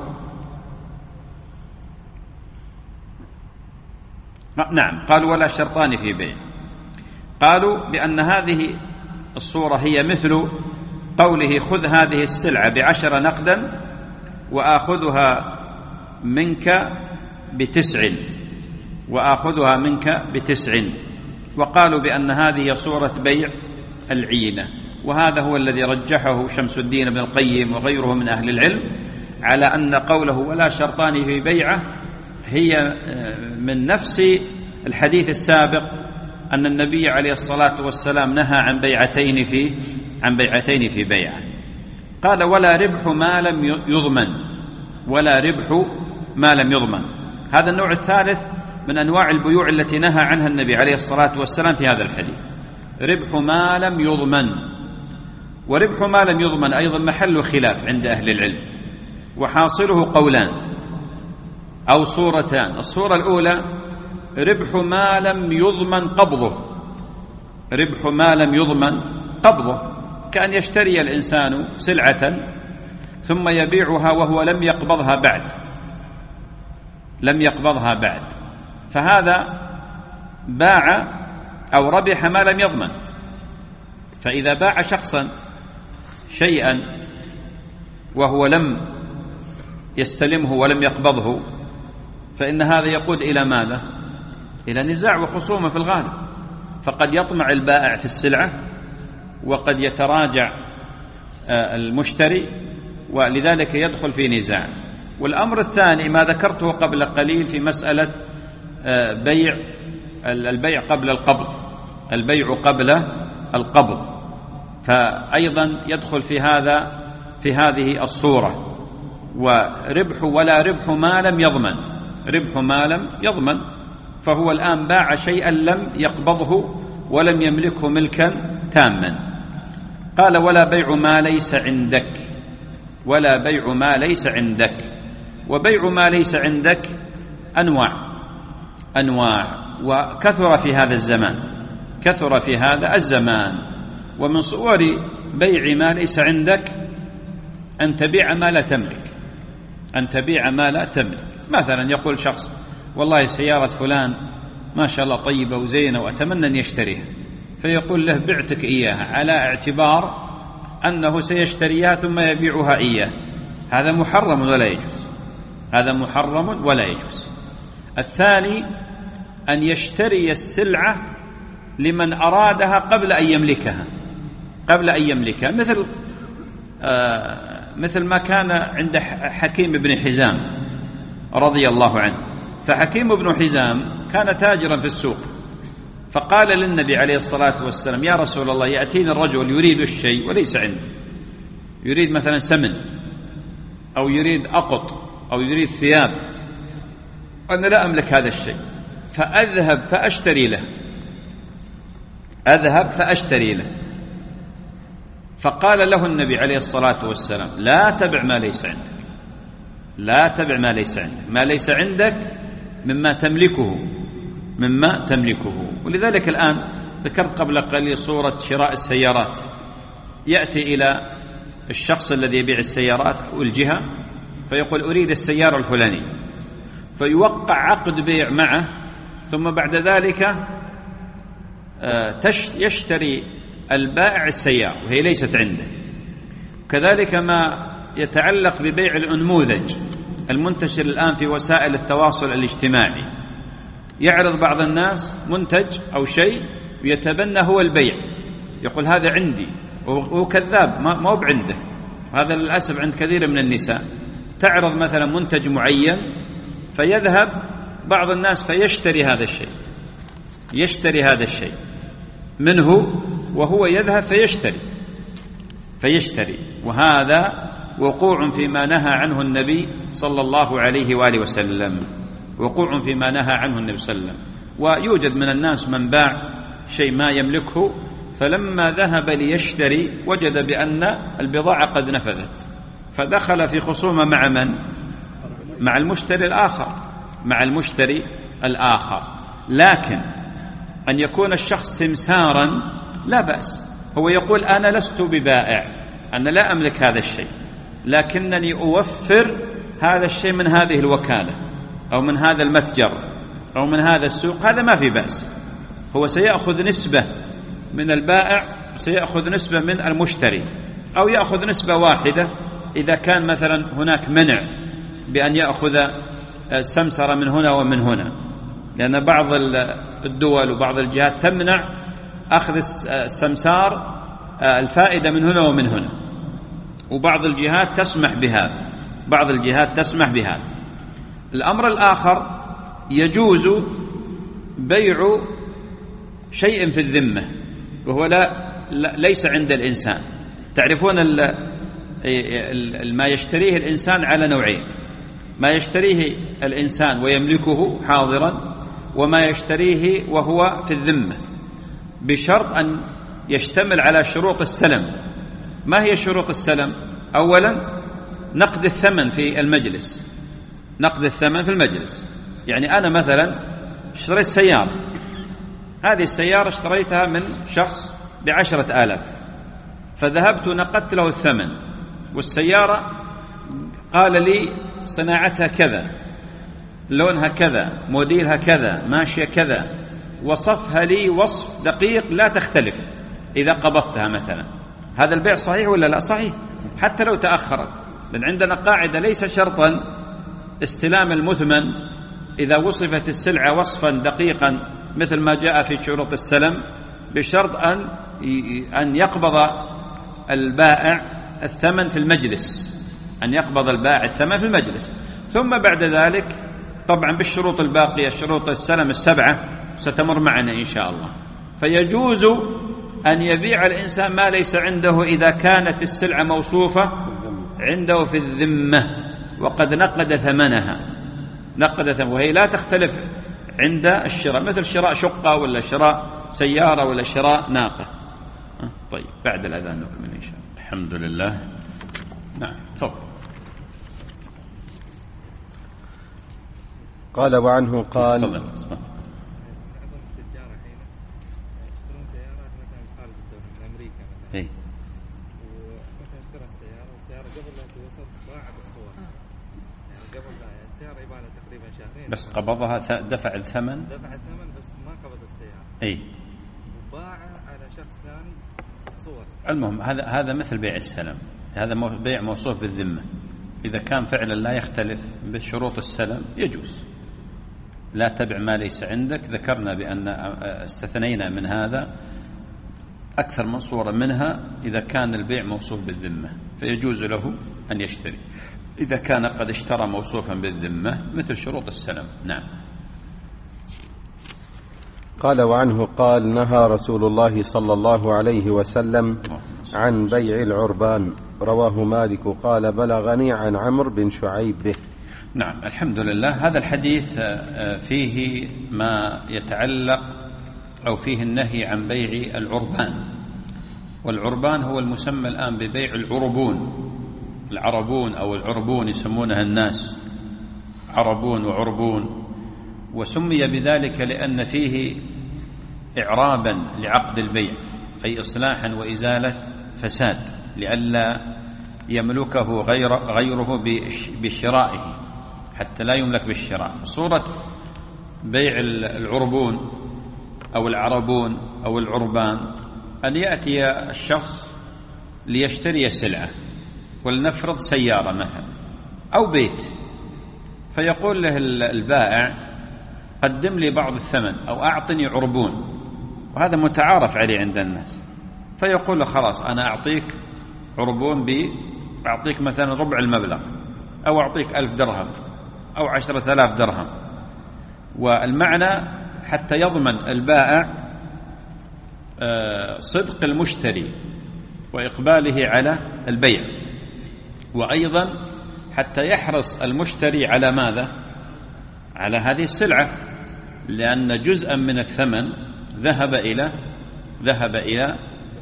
نعم، قالوا ولا شرطان في بيع، قالوا بأن هذه الصورة هي مثل قوله خذ هذه السلعة ب10 نقدا وآخذها منك ب9، وآخذها منك ب9. وقالوا بأن هذه صورة بيع العينة، وهذا هو الذي رجحه شمس الدين ابن القيم وغيره من أهل العلم، على أن قوله ولا شرطان في بيعة هي من نفس الحديث السابق، أن النبي عليه الصلاة والسلام نهى عن بيعتين في بيعة. قال ولا ربح ما لم يضمن، ولا ربح ما لم يضمن. هذا النوع الثالث من أنواع البيوع التي نهى عنها النبي عليه الصلاة والسلام في هذا الحديث، ربح ما لم يضمن. وربح ما لم يضمن أيضا محل خلاف عند أهل العلم، وحاصله قولان. أو صورتان. الصورة الأولى ربح ما لم يضمن قبضه، ربح ما لم يضمن قبضه، كأن يشتري الإنسان سلعة ثم يبيعها وهو لم يقبضها بعد، لم يقبضها بعد، فهذا باع أو ربح ما لم يضمن. فإذا باع شخصا شيئا وهو لم يستلمه ولم يقبضه فإن هذا يقود إلى ماذا؟ إلى نزاع وخصومة في الغالب، فقد يطمع البائع في السلعة وقد يتراجع المشتري، ولذلك يدخل في نزاع. والأمر الثاني ما ذكرته قبل قليل في مسألة البيع قبل القبض، البيع قبل القبض، فأيضا يدخل في هذه الصورة. وربح ولا ربح ما لم يضمن، ربح ما لم يضمن، فهو الآن باع شيئا لم يقبضه ولم يملكه ملكا تاما. قال ولا بيع ما ليس عندك، ولا بيع ما ليس عندك. وبيع ما ليس عندك أنواع وكثر في هذا الزمان، كثر في هذا الزمان. ومن صور بيع ما ليس عندك أن تبيع ما لا تملك، أن تبيع ما لا تملك. مثلا يقول شخص والله سيارة فلان ما شاء الله طيبة وزينة وأتمنى أن يشتريها، فيقول له بعتك إياها على اعتبار أنه سيشتريها ثم يبيعها إياه. هذا محرم ولا يجوز، هذا محرم ولا يجوز. الثاني أن يشتري السلعة لمن أرادها قبل أن يملكها، قبل أن يملكها، مثل ما كان عند حكيم بن حزام رضي الله عنه. فحكيم بن حزام كان تاجرا في السوق، فقال للنبي عليه الصلاة والسلام يا رسول الله يأتيني الرجل يريد الشيء وليس عنده، يريد مثلا سمن أو يريد أقط أو يريد ثياب، أنا لا أملك هذا الشيء، فأذهب فأشتري له، أذهب فأشتري له. فقال له النبي عليه الصلاة والسلام لا تبع ما ليس عندك، لا تبع ما ليس عندك، ما ليس عندك مما تملكه، مما تملكه. ولذلك الآن ذكرت قبل قليل صورة شراء السيارات، يأتي إلى الشخص الذي يبيع السيارات أو الجهة فيقول أريد السيارة الفلانية، فيوقع عقد بيع معه، ثم بعد ذلك يشتري البائع السيارة وهي ليست عنده. كذلك ما يتعلق ببيع الأنموذج المنتشر الآن في وسائل التواصل الاجتماعي، يعرض بعض الناس منتج أو شيء ويتبنى هو البيع، يقول هذا عندي، وهو كذاب ما هو عنده. هذا للأسف عند كثير من النساء، تعرض مثلا منتج معين فيذهب بعض الناس فيشتري هذا الشيء، يشتري هذا الشيء منه وهو يذهب فيشتري، وهذا وقوع فيما نهى عنه النبي صلى الله عليه وآله وسلم، وقوع فيما نهى عنه النبي صلى الله عليه وسلم. ويوجد من الناس من باع شيء ما يملكه، فلما ذهب ليشتري وجد بأن البضاعة قد نفذت، فدخل في خصومة مع من؟ مع المشتري الآخر، مع المشتري الآخر. لكن أن يكون الشخص سمسارا لا بأس، هو يقول أنا لست ببائع، أنا لا أملك هذا الشيء، لكنني أوفر هذا الشيء من هذه الوكالة أو من هذا المتجر أو من هذا السوق، هذا ما في بأس. هو سيأخذ نسبة من البائع، سيأخذ نسبة من المشتري، أو يأخذ نسبة واحدة إذا كان مثلا هناك منع بأن يأخذ السمسرة من هنا ومن هنا، لأن بعض الدول وبعض الجهات تمنع أخذ السمسار الفائدة من هنا ومن هنا، وبعض الجهات تسمح بهذا، بعض الجهات تسمح بهذا. الأمر الآخر يجوز بيع شيء في الذمة وهو ليس عند الإنسان. تعرفون ما يشتريه الإنسان على نوعين: ما يشتريه الإنسان ويملكه حاضرا، وما يشتريه وهو في الذمة، بشرط أن يشتمل على شروط السلم. ما هي شروط السلم؟ أولا نقد الثمن في المجلس، نقد الثمن في المجلس. يعني أنا مثلا اشتريت سيارة، هذه السيارة اشتريتها من شخص ب10,000، فذهبت نقدت له الثمن، والسيارة قال لي صناعتها كذا، لونها كذا، موديلها كذا، ماشية كذا، وصفها لي وصف دقيق لا تختلف إذا قبضتها مثلا. هذا البيع صحيح ولا لا؟ صحيح حتى لو تأخرت، لأن عندنا قاعدة ليس شرطا استلام المثمن إذا وصفت السلعة وصفا دقيقا مثل ما جاء في شروط السلم، بشرط أن يقبض البائع الثمن في المجلس، أن يقبض البائع الثمن في المجلس، ثم بعد ذلك طبعا بالشروط الباقية، شروط السلم 7 ستمر معنا إن شاء الله. فيجوز أن يبيع الإنسان ما ليس عنده إذا كانت السلعة موصوفة عنده في الذمة وقد نقد ثمنها، وهي لا تختلف عند الشراء، مثل شراء شقة ولا شراء سيارة ولا شراء ناقة. طيب بعد الأذان نكمل إن شاء الله. الحمد لله. نعم تفضل. قال وعنه قال إيه؟ ومثلا اشترى السيارة قبل لا توصل باع بالصور، يعني قبل لا السيارة يبقى لها تقريبا شهرين بس قبضها، دفع الثمن بس ما قبض السيارة، أي، وباع على شخص ثاني بالصور. المهم هذا مثل بيع السلم، هذا بيع موصوف بالذمة، إذا كان فعلا لا يختلف بشروط السلم يجوز. لا تبع ما ليس عندك، ذكرنا بأن استثنينا من هذا أكثر من صورة، منها إذا كان البيع موصوف بالذمة فيجوز له أن يشتري، إذا كان قد اشترى موصوفا بالذمة مثل شروط السلم. نعم. قال وعنه قال نهى رسول الله صلى الله عليه وسلم عن بيع العربان، رواه مالك قال بلغني عن عمرو بن شعيب به. نعم الحمد لله. هذا الحديث فيه ما يتعلق أو فيه النهي عن بيع العربان، والعربان هو المسمى الآن ببيع العربون أو العربون يسمونها الناس، عربون وعربون، وسمي بذلك لأن فيه إعرابا لعقد البيع، أي إصلاحا وإزالة فساد، لئلا يملكه غيره بشرائه، حتى لا يملك بالشراء. صورة بيع العربون أو العربون أو العربان أن يأتي الشخص ليشتري سلعة، ولنفرض سيارة مثلا أو بيت، فيقول له البائع قدم لي بعض الثمن أو أعطني عربون، وهذا متعارف عليه عند الناس، فيقول له خلاص أنا أعطيك عربون أعطيك مثلا ربع المبلغ، أو أعطيك 1000 درهم أو 10,000 درهم. والمعنى حتى يضمن البائع صدق المشتري وإقباله على البيع، وأيضا حتى يحرص المشتري على ماذا؟ على هذه السلعة، لأن جزءا من الثمن ذهب إلى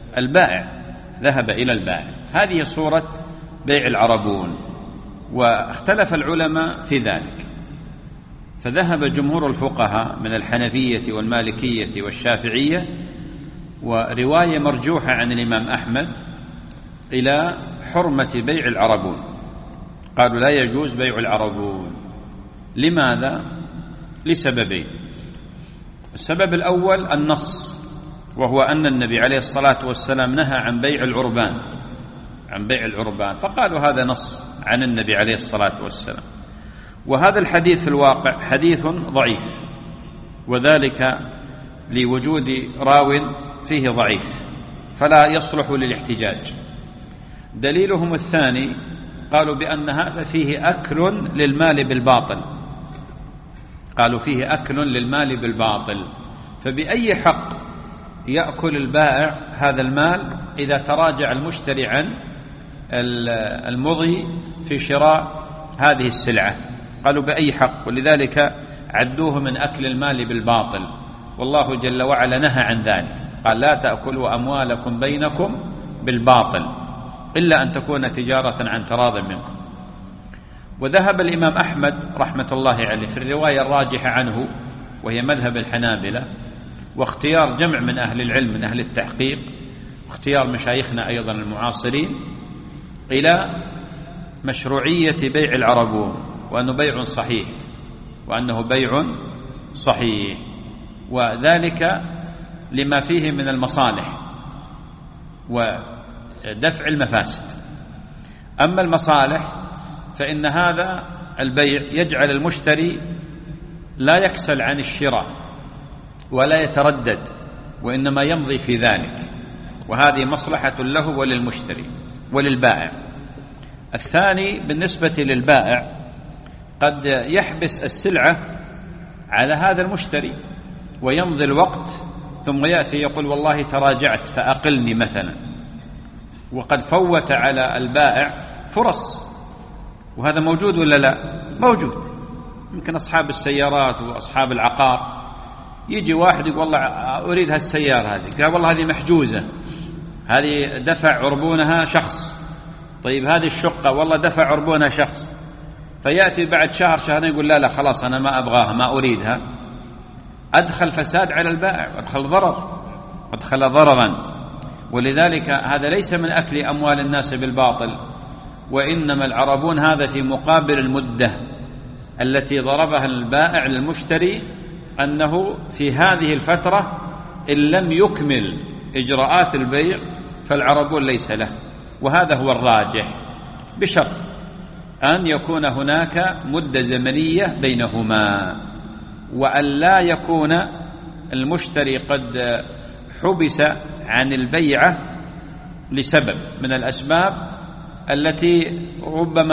البائع. هذه صورة بيع العربون، واختلف العلماء في ذلك، فذهب جمهور الفقهاء من الحنفية والمالكية والشافعية ورواية مرجوحة عن الإمام أحمد إلى حرمة بيع العربون، قالوا لا يجوز بيع العربون. لماذا؟ لسببين. السبب الأول النص، وهو أن النبي عليه الصلاة والسلام نهى عن بيع العربان، فقالوا هذا نص عن النبي عليه الصلاة والسلام. وهذا الحديث في الواقع حديث ضعيف، وذلك لوجود راو فيه ضعيف فلا يصلح للاحتجاج. دليلهم الثاني قالوا بأن هذا فيه أكل للمال بالباطل، فبأي حق يأكل البائع هذا المال إذا تراجع المشتري عن المضي في شراء هذه السلعة؟ قالوا بأي حق، ولذلك عدوه من أكل المال بالباطل، والله جل وعلا نهى عن ذلك، قال لا تأكلوا أموالكم بينكم بالباطل إلا أن تكون تجارة عن تراض منكم. وذهب الإمام أحمد رحمة الله عليه في الرواية الراجحة عنه وهي مذهب الحنابلة، واختيار جمع من أهل العلم من أهل التحقيق، واختيار مشايخنا أيضا المعاصرين، إلى مشروعية بيع العربون، وأنه بيع صحيح، وأنه بيع صحيح، وذلك لما فيه من المصالح ودفع المفاسد. أما المصالح فإن هذا البيع يجعل المشتري لا يكسل عن الشراء ولا يتردد، وإنما يمضي في ذلك، وهذه مصلحة له وللمشتري وللبائع. الثاني بالنسبة للبائع قد يحبس السلعة على هذا المشتري ويمضي الوقت ثم يأتي يقول والله تراجعت فأقلني مثلا، وقد فوت على البائع فرص، وهذا موجود ولا لا؟ موجود. يمكن أصحاب السيارات وأصحاب العقار يجي واحد يقول والله أريد هالسيارة هذه، قال والله هذه محجوزة، هذه دفع عربونها شخص، طيب هذه الشقة والله دفع عربونها شخص، فيأتي بعد شهر شهرين يقول لا خلاص أنا ما أبغاها ما أريدها. أدخل فساد على البائع وأدخل ضررا. ولذلك هذا ليس من أكل أموال الناس بالباطل، وإنما العربون هذا في مقابل المدة التي ضربها البائع للمشتري، أنه في هذه الفترة إن لم يكمل إجراءات البيع فالعربون ليس له، وهذا هو الراجح، بشرط أن يكون هناك مدة زمنية بينهما، وأن لا يكون المشتري قد حبس عن البيعة لسبب من الأسباب التي ربما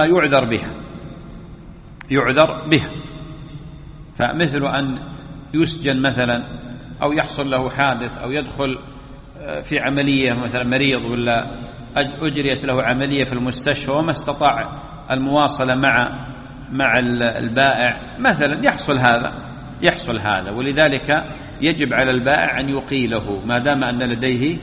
يعذر بها، فمثل أن يسجن مثلا، أو يحصل له حادث، أو يدخل في عملية مثلا مريض، ولا أجريت له عملية في المستشفى وما استطاع المواصلة مع البائع مثلا، يحصل هذا، ولذلك يجب على البائع أن يقيله ما دام أن لديه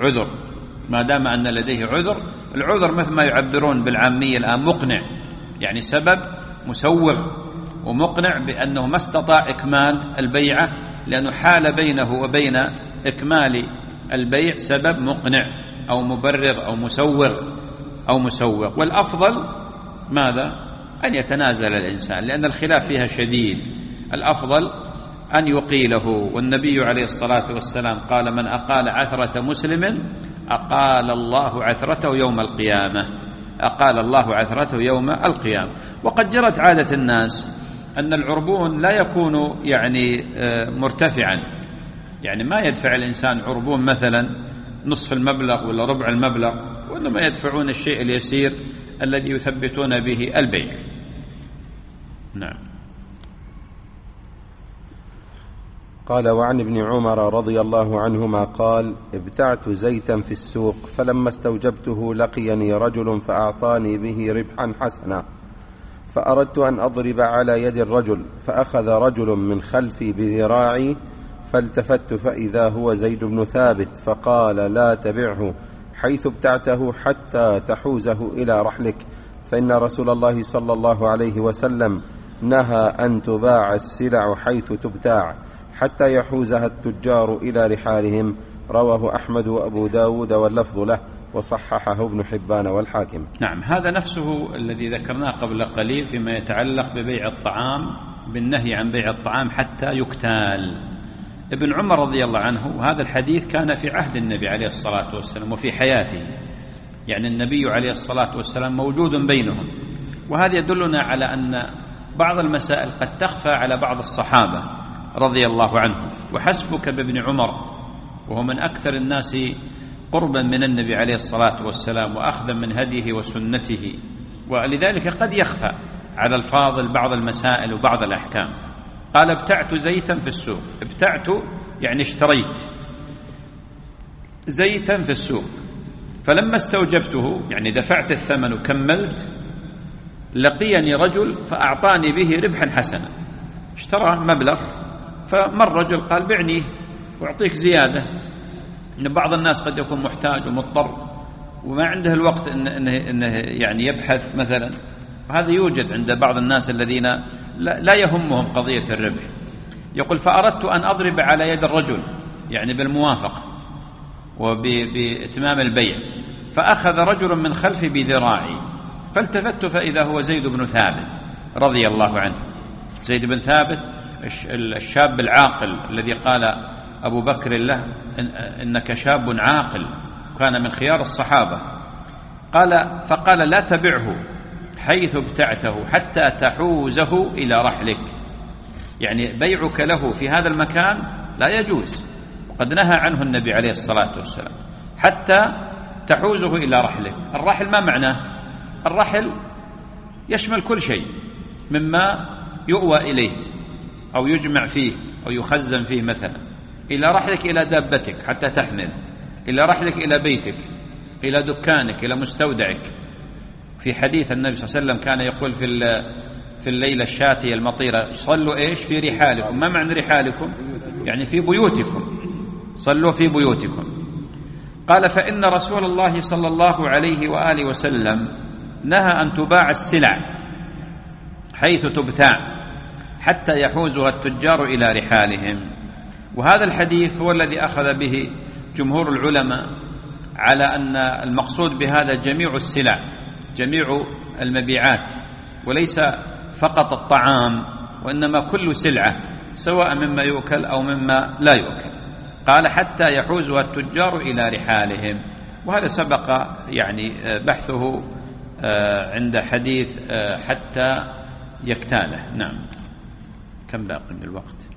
عذر. العذر مثل ما يعبرون بالعامية الآن مقنع، يعني سبب مسوغ ومقنع بأنه ما استطاع إكمال البيعة، لأنه حال بينه وبين إكمال البيع سبب مقنع أو مبرر أو مسوغ. والأفضل ماذا؟ أن يتنازل الإنسان، لأن الخلاف فيها شديد. الأفضل أن يقيله، والنبي عليه الصلاة والسلام قال من أقال عثرة مسلم أقال الله عثرته يوم القيامة. وقد جرت عادة الناس أن العربون لا يكون يعني مرتفعا، يعني ما يدفع الإنسان عربون مثلا نصف المبلغ ولا ربع المبلغ، وإنما يدفعون الشيء اليسير الذي يثبتون به البيع. نعم. قال وعن ابن عمر رضي الله عنهما قال ابتعت زيتا في السوق، فلما استوجبته لقيني رجل فأعطاني به ربحا حسنا، فأردت أن أضرب على يد الرجل، فأخذ رجل من خلفي بذراعي، فالتفت فإذا هو زيد بن ثابت، فقال لا تبعه حيث ابتعته حتى تحوزه إلى رحلك، فإن رسول الله صلى الله عليه وسلم نهى أن تباع السلع حيث تبتاع حتى يحوزها التجار إلى رحالهم. رواه أحمد وأبو داود واللفظ له، وصححه ابن حبان والحاكم. نعم، هذا نفسه الذي ذكرناه قبل قليل فيما يتعلق ببيع الطعام، بالنهي عن بيع الطعام حتى يكتال. ابن عمر رضي الله عنه هذا الحديث كان في عهد النبي عليه الصلاة والسلام وفي حياته، يعني النبي عليه الصلاة والسلام موجود بينهم، وهذا يدلنا على أن بعض المسائل قد تخفى على بعض الصحابة رضي الله عنهم. وحسبك بابن عمر وهو من أكثر الناس قربا من النبي عليه الصلاة والسلام وأخذا من هديه وسنته، ولذلك قد يخفى على الفاضل بعض المسائل وبعض الأحكام. قال ابتعت زيتا في السوق، ابتعت يعني اشتريت زيتا في السوق، فلما استوجبته يعني دفعت الثمن وكملت، لقيني رجل فأعطاني به ربحا حسنا، اشترى مبلغ، فمر رجل قال بعني وأعطيك زيادة. إن بعض الناس قد يكون محتاج ومضطر وما عنده الوقت إنه يعني يبحث مثلا وهذا يوجد عند بعض الناس الذين لا يهمهم قضية الربح. يقول فأردت أن أضرب على يد الرجل، يعني بالموافقة وبإتمام البيع، فأخذ رجل من خلفي بذراعي، فالتفت فإذا هو زيد بن ثابت رضي الله عنه. زيد بن ثابت الشاب العاقل الذي قال أبو بكر له إنك شاب عاقل، كان من خيار الصحابة. فقال لا تبعه حيث ابتعته حتى تحوزه إلى رحلك، يعني بيعك له في هذا المكان لا يجوز، وقد نهى عنه النبي عليه الصلاة والسلام، حتى تحوزه إلى رحلك. الرحل ما معناه؟ الرحل يشمل كل شيء مما يؤوى إليه أو يجمع فيه أو يخزن فيه، مثلا إلى رحلك إلى دابتك حتى تحمل، إلى رحلك إلى بيتك، إلى دكانك، إلى مستودعك. في حديث النبي صلى الله عليه وسلم كان يقول في الليلة الشاتية المطيرة صلوا إيش في رحالكم. ما معنى رحالكم؟ يعني في بيوتكم، صلوا في بيوتكم. قال فإن رسول الله صلى الله عليه وآله وسلم نهى أن تباع السلع حيث تبتاع حتى يحوزها التجار إلى رحالهم. وهذا الحديث هو الذي أخذ به جمهور العلماء على أن المقصود بهذا جميع السلع، جميع المبيعات، وليس فقط الطعام، وإنما كل سلعة سواء مما يؤكل أو مما لا يؤكل. قال حتى يحوزها التجار إلى رحالهم، وهذا سبق يعني بحثه عند حديث حتى يكتاله. نعم. كم باقي من الوقت؟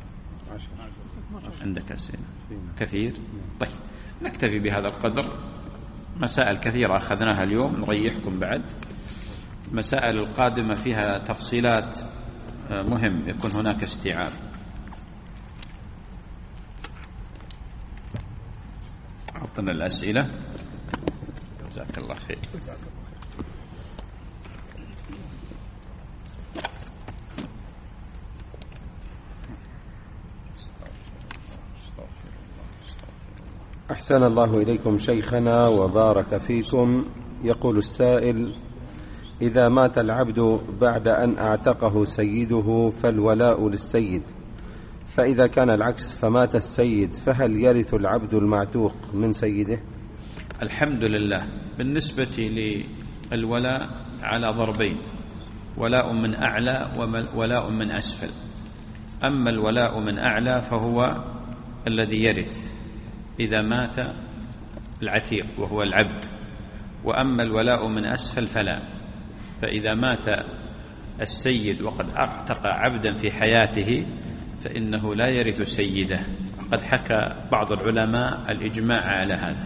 عندك أسئلة كثير؟ طيب نكتفي بهذا القدر. مسائل كثيرة أخذناها اليوم، نريحكم بعد. مسائل القادمة فيها تفصيلات مهم يكون هناك استيعاب. أعطنا الأسئلة. جزاك الله خير. أحسن الله إليكم شيخنا وبارك فيكم. يقول السائل: إذا مات العبد بعد أن أعتقه سيده فالولاء للسيد، فإذا كان العكس فمات السيد فهل يرث العبد المعتوق من سيده؟ الحمد لله. بالنسبة للولاء على ضربين: ولاء من أعلى وولاء من أسفل. أما الولاء من أعلى فهو الذي يرث إذا مات العتيق وهو العبد، وأما الولاء من أسفل فلا. فإذا مات السيد وقد أعتق عبدا في حياته فإنه لا يرث سيده. قد حكى بعض العلماء الإجماع على هذا.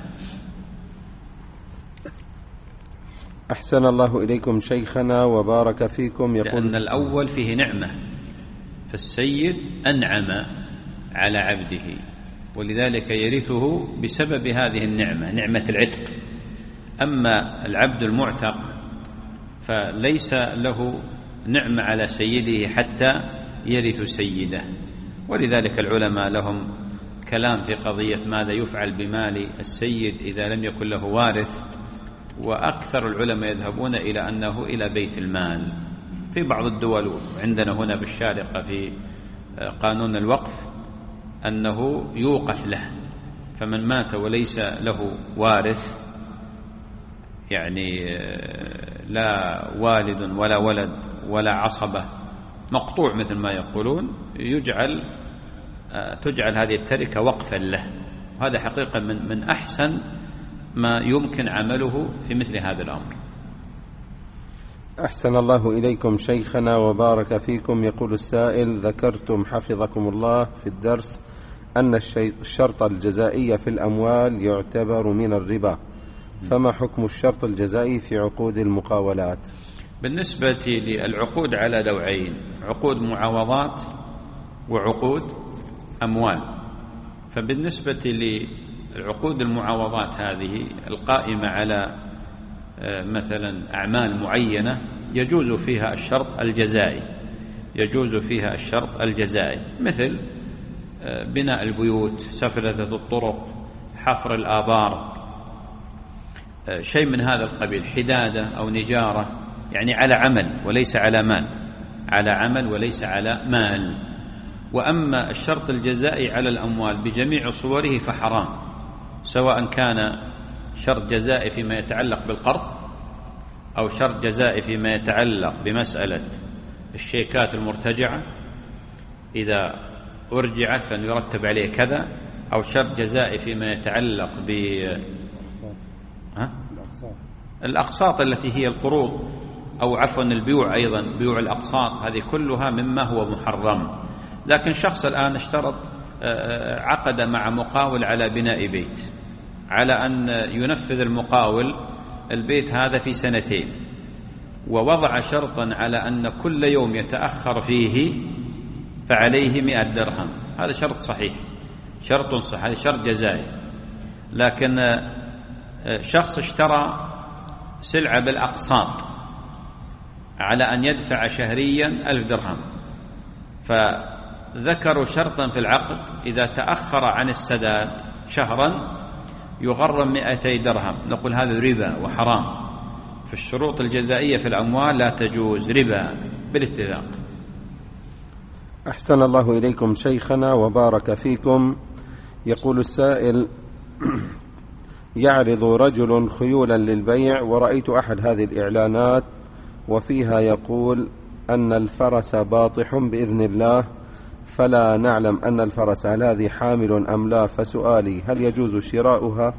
أحسن الله إليكم شيخنا وبارك فيكم. يقول: لأن الأول فيه نعمة، فالسيد أنعم على عبده، ولذلك يرثه بسبب هذه النعمة، نعمة العتق. أما العبد المعتق فليس له نعمة على سيده حتى يرث سيده. ولذلك العلماء لهم كلام في قضية ماذا يفعل بمال السيد إذا لم يكن له وارث، وأكثر العلماء يذهبون إلى أنه إلى بيت المال. في بعض الدول عندنا هنا بالشارقة في قانون الوقف أنه يوقف له، فمن مات وليس له وارث، يعني لا والد ولا ولد ولا عصبة، مقطوع مثل ما يقولون، تجعل هذه التركة وقفا له. وهذا حقيقة من أحسن ما يمكن عمله في مثل هذا الأمر. أحسن الله إليكم شيخنا وبارك فيكم. يقول السائل: ذكرتم حفظكم الله في الدرس أن الشرط الجزائي في الأموال يعتبر من الربا، فما حكم الشرط الجزائي في عقود المقاولات؟ بالنسبة للعقود على نوعين: عقود معاوضات وعقود أموال. فبالنسبة للعقود المعاوضات هذه القائمة على مثلا أعمال معينة يجوز فيها الشرط الجزائي، يجوز فيها الشرط الجزائي، مثل بناء البيوت، سفلة الطرق، حفر الآبار، شيء من هذا القبيل، حدادة أو نجارة. يعني على عمل وليس على مال، على عمل وليس على مال. وأما الشرط الجزائي على الأموال بجميع صوره فحرام، سواء كان شرط جزائي فيما يتعلق بالقرض أو شرط جزائي فيما يتعلق بمسألة الشيكات المرتجعة إذا أرجعت فإن يرتب عليه كذا، أو شرط جزائي فيما يتعلق الأقساط التي هي القروض، أو عفوا البيوع، أيضا بيوع الأقساط، هذه كلها مما هو محرم. لكن شخص الآن اشترط، عقد مع مقاول على بناء بيت، على أن ينفذ المقاول البيت هذا في 2 سنين، ووضع شرطا على أن كل يوم يتأخر فيه فعليه 100 درهم. هذا شرط صحيح، شرط صحيح، هذا شرط جزائي. لكن شخص اشترى سلعة بالأقساط على أن يدفع شهريا 1000 درهم، فذكروا شرطا في العقد إذا تأخر عن السداد شهرا يغرم 200 درهم، نقول هذا ربا وحرام. في الشروط الجزائية في الأموال لا تجوز، ربا بالاتفاق. أحسن الله إليكم شيخنا وبارك فيكم. يقول السائل: يعرض رجل خيولا للبيع، ورأيت أحد هذه الإعلانات وفيها يقول أن الفرس باطح بإذن الله، فلا نعلم أن الفرس هذه حامل أم لا، فسؤالي: هل يجوز شراؤها؟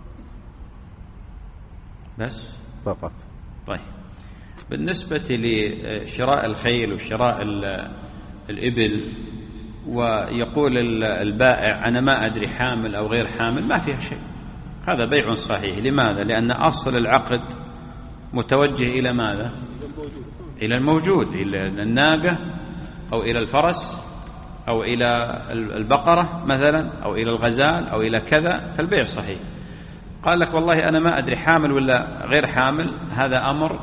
بس فقط. طيب، بالنسبة لشراء الخيل وشراء الإبل، ويقول البائع أنا ما أدري حامل أو غير حامل، ما فيها شيء، هذا بيع صحيح. لماذا؟ لأن أصل العقد متوجه إلى ماذا؟ إلى الموجود، إلى الناقة أو إلى الفرس أو إلى البقرة مثلا أو إلى الغزال أو إلى كذا، فالبيع صحيح. قال لك والله أنا ما أدري حامل ولا غير حامل، هذا أمر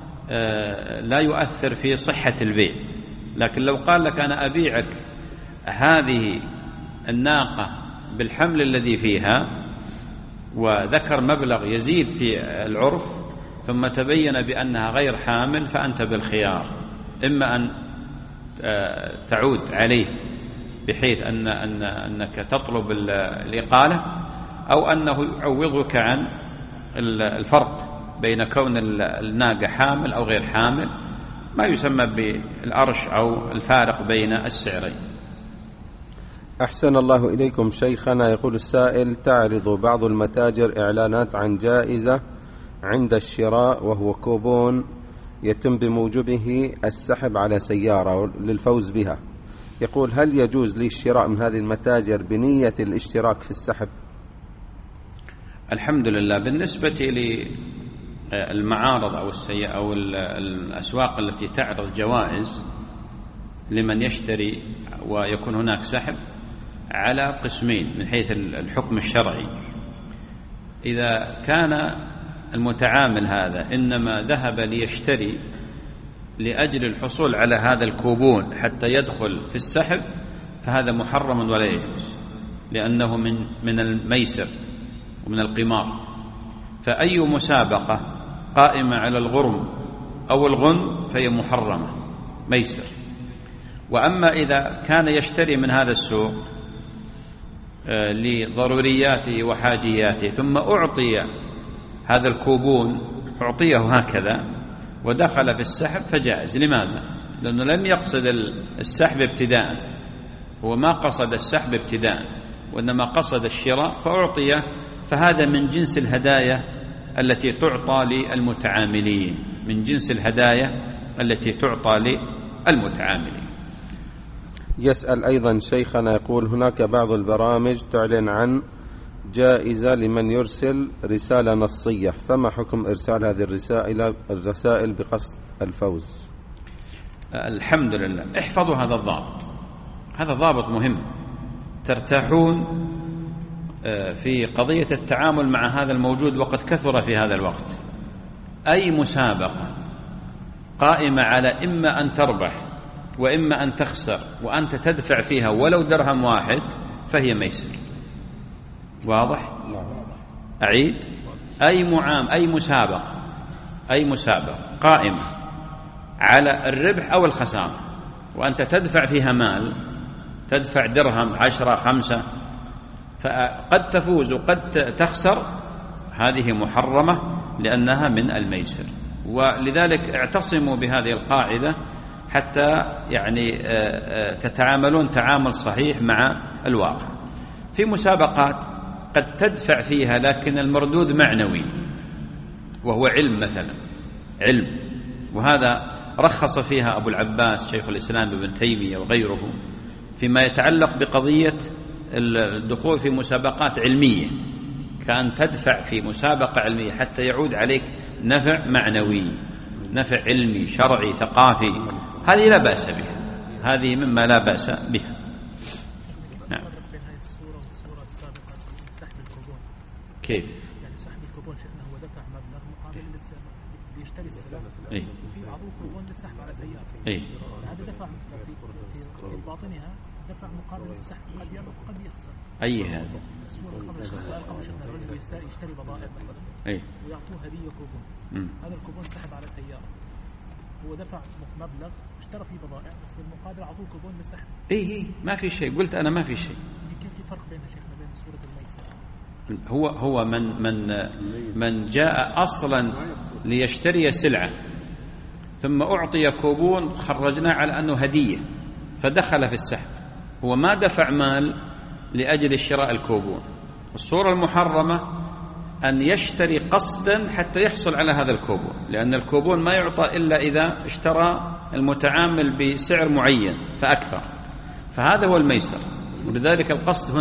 لا يؤثر في صحة البيع. لكن لو قال لك أنا أبيعك هذه الناقة بالحمل الذي فيها، وذكر مبلغ يزيد في العرف، ثم تبين بأنها غير حامل، فأنت بالخيار، إما أن تعود عليه بحيث أنك تطلب الإقالة، أو أنه يعوضك عن الفرق بين كون الناقة حامل أو غير حامل، ما يسمى بالأرش أو الفارق بين السعرين. أحسن الله إليكم شيخنا. يقول السائل: تعرض بعض المتاجر إعلانات عن جائزة عند الشراء، وهو كوبون يتم بموجبه السحب على سيارة للفوز بها. يقول: هل يجوز لي الشراء من هذه المتاجر بنية الاشتراك في السحب؟ الحمد لله. بالنسبة للمعارض أو الأسواق التي تعرض جوائز لمن يشتري ويكون هناك سحب، على قسمين من حيث الحكم الشرعي. إذا كان المتعامل هذا إنما ذهب ليشتري لأجل الحصول على هذا الكوبون حتى يدخل في السحب، فهذا محرم ولا يجوز، لأنه من الميسر ومن القمار. فأي مسابقة قائمة على الغرم أو الغن فهي محرمة، ميسر. وأما إذا كان يشتري من هذا السوق لضرورياته وحاجياته، ثم أعطي هذا الكوبون، أعطيه هكذا ودخل في السحب، فجائز. لماذا؟ لأنه لم يقصد السحب ابتداء، هو ما قصد السحب ابتداء، وإنما قصد الشراء فأعطيه، فهذا من جنس الهدايا التي تعطى للمتعاملين، من جنس الهدايا التي تعطى للمتعاملين. يسأل أيضا شيخنا، يقول: هناك بعض البرامج تعلن عن جائزة لمن يرسل رسالة نصية، فما حكم إرسال هذه الرسائل بقصد الفوز؟ الحمد لله. احفظوا هذا الضابط، هذا ضابط مهم، ترتاحون في قضية التعامل مع هذا الموجود، وقد كثر في هذا الوقت. أي مسابقة قائمة على إما أن تربح وإما أن تخسر، وأنت تدفع فيها ولو درهم واحد، فهي ميسر. واضح؟ أعيد: أي مسابقة قائمة على الربح أو الخسارة، وأنت تدفع فيها مال، تدفع درهم 10 5، فقد تفوز وقد تخسر، هذه محرمة لأنها من الميسر. ولذلك اعتصموا بهذه القاعدة حتى يعني تتعاملون تعامل صحيح مع الواقع. في مسابقات قد تدفع فيها لكن المردود معنوي، وهو علم مثلا، علم، وهذا رخص فيها أبو العباس شيخ الإسلام ابن تيمية وغيره فيما يتعلق بقضية الدخول في مسابقات علمية، كأن تدفع في مسابقة علمية حتى يعود عليك نفع معنوي، نفع علمي شرعي ثقافي، هذه لا بأس بها، هذه مما لا بأس بها. نعم. كيف؟ يعني سحب الكوبون شيخنا هو دفع مبلغ مقابل ليشتري السلعة، وفي أعطوه كوبون للسحب على سيارة، هذا دفع في باطنها دفع مقابل السحب، قد يربح قد يخسر. أي هذا؟ السؤال قبل شيخنا الرجل يشتري بضائع ويعطوه هدية كوبون، هذا الكوبون سحب على سيارة، هو دفع مبلغ اشترى فيه بضائع بس بالمقابل أعطوه كوبون للسحب. ما في شيء، قلت أنا ما في شيء. كيف في فرق بين شيخنا بين صورة الميسر؟ هو من جاء أصلا ليشتري سلعة ثم أعطي كوبون خرجناه على أنه هدية فدخل في السحب، هو ما دفع مال لأجل شراء الكوبون. الصورة المحرمة أن يشتري قصدا حتى يحصل على هذا الكوبون، لأن الكوبون ما يعطى إلا إذا اشترى المتعامل بسعر معين فأكثر، فهذا هو الميسر. ولذلك القصد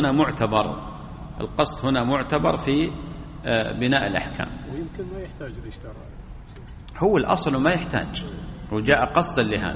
هنا معتبر في بناء الأحكام. ويمكن ما يحتاج الاشتراء، هو الأصل ما يحتاج، هو جاء قصدا لهذا.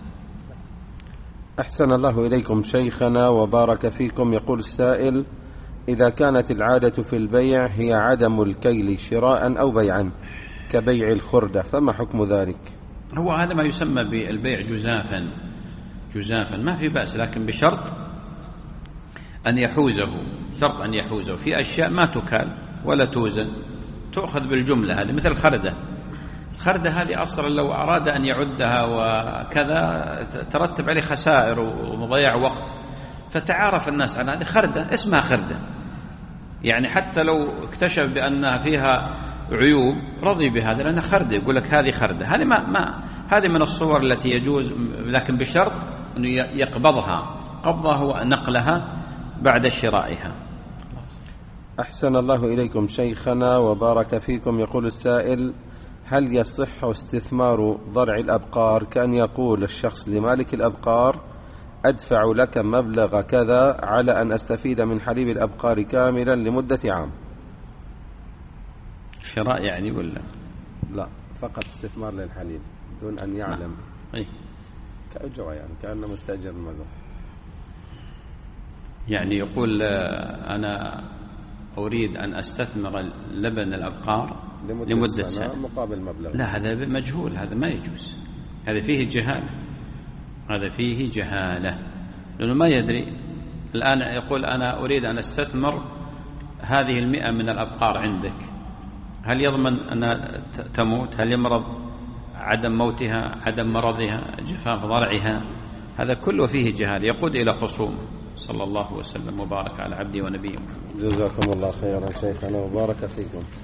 أحسن الله إليكم شيخنا وبارك فيكم. يقول السائل: إذا كانت العادة في البيع هي عدم الكيل شراء أو بيعا كبيع الخردة، فما حكم ذلك؟ هو هذا ما يسمى بالبيع جزافا، ما في بأس، لكن بشرط أن يحوزه، شرط أن يحوزه. في أشياء ما تكال ولا توزن، تأخذ بالجملة، هذه مثل الخردة هذه أصلا لو أراد أن يعدها وكذا ترتب عليه خسائر ومضيع وقت، فتعارف الناس على هذه خردة، اسمها خردة، يعني حتى لو اكتشف بأنها فيها عيوب رضي بهذا لأنها خردة، يقول لك هذه خردة. هذه ما هذه من الصور التي يجوز، لكن بشرط أنه يقبضها، قبضها هو نقلها بعد شرائها. أحسن الله إليكم شيخنا وبارك فيكم. يقول السائل: هل يصح استثمار ضرع الأبقار، كأن يقول الشخص لمالك الأبقار: أدفع لك مبلغ كذا على أن أستفيد من حليب الأبقار كاملا لمدة عام؟ شراء يعني ولا لا، فقط استثمار للحليب دون أن يعلم. كأجرة، يعني كأنه مستأجر المزرعة. يعني يقول أنا أريد أن أستثمر لبن الأبقار لمدة سنة مقابل مبلغ. لا، هذا مجهول، هذا ما يجوز، هذا فيه جهالة، لأنه ما يدري. الآن يقول أنا أريد أن أستثمر هذه 100 من الأبقار عندك، هل يضمن أن تموت؟ هل يمرض؟ عدم موتها، عدم مرضها، جفاف ضرعها، هذا كله فيه جهال يقود إلى خصوم. صلى الله وسلم وبارك على عبده ونبيه محمد. جزاكم الله خيرا شيخنا وبارك فيكم.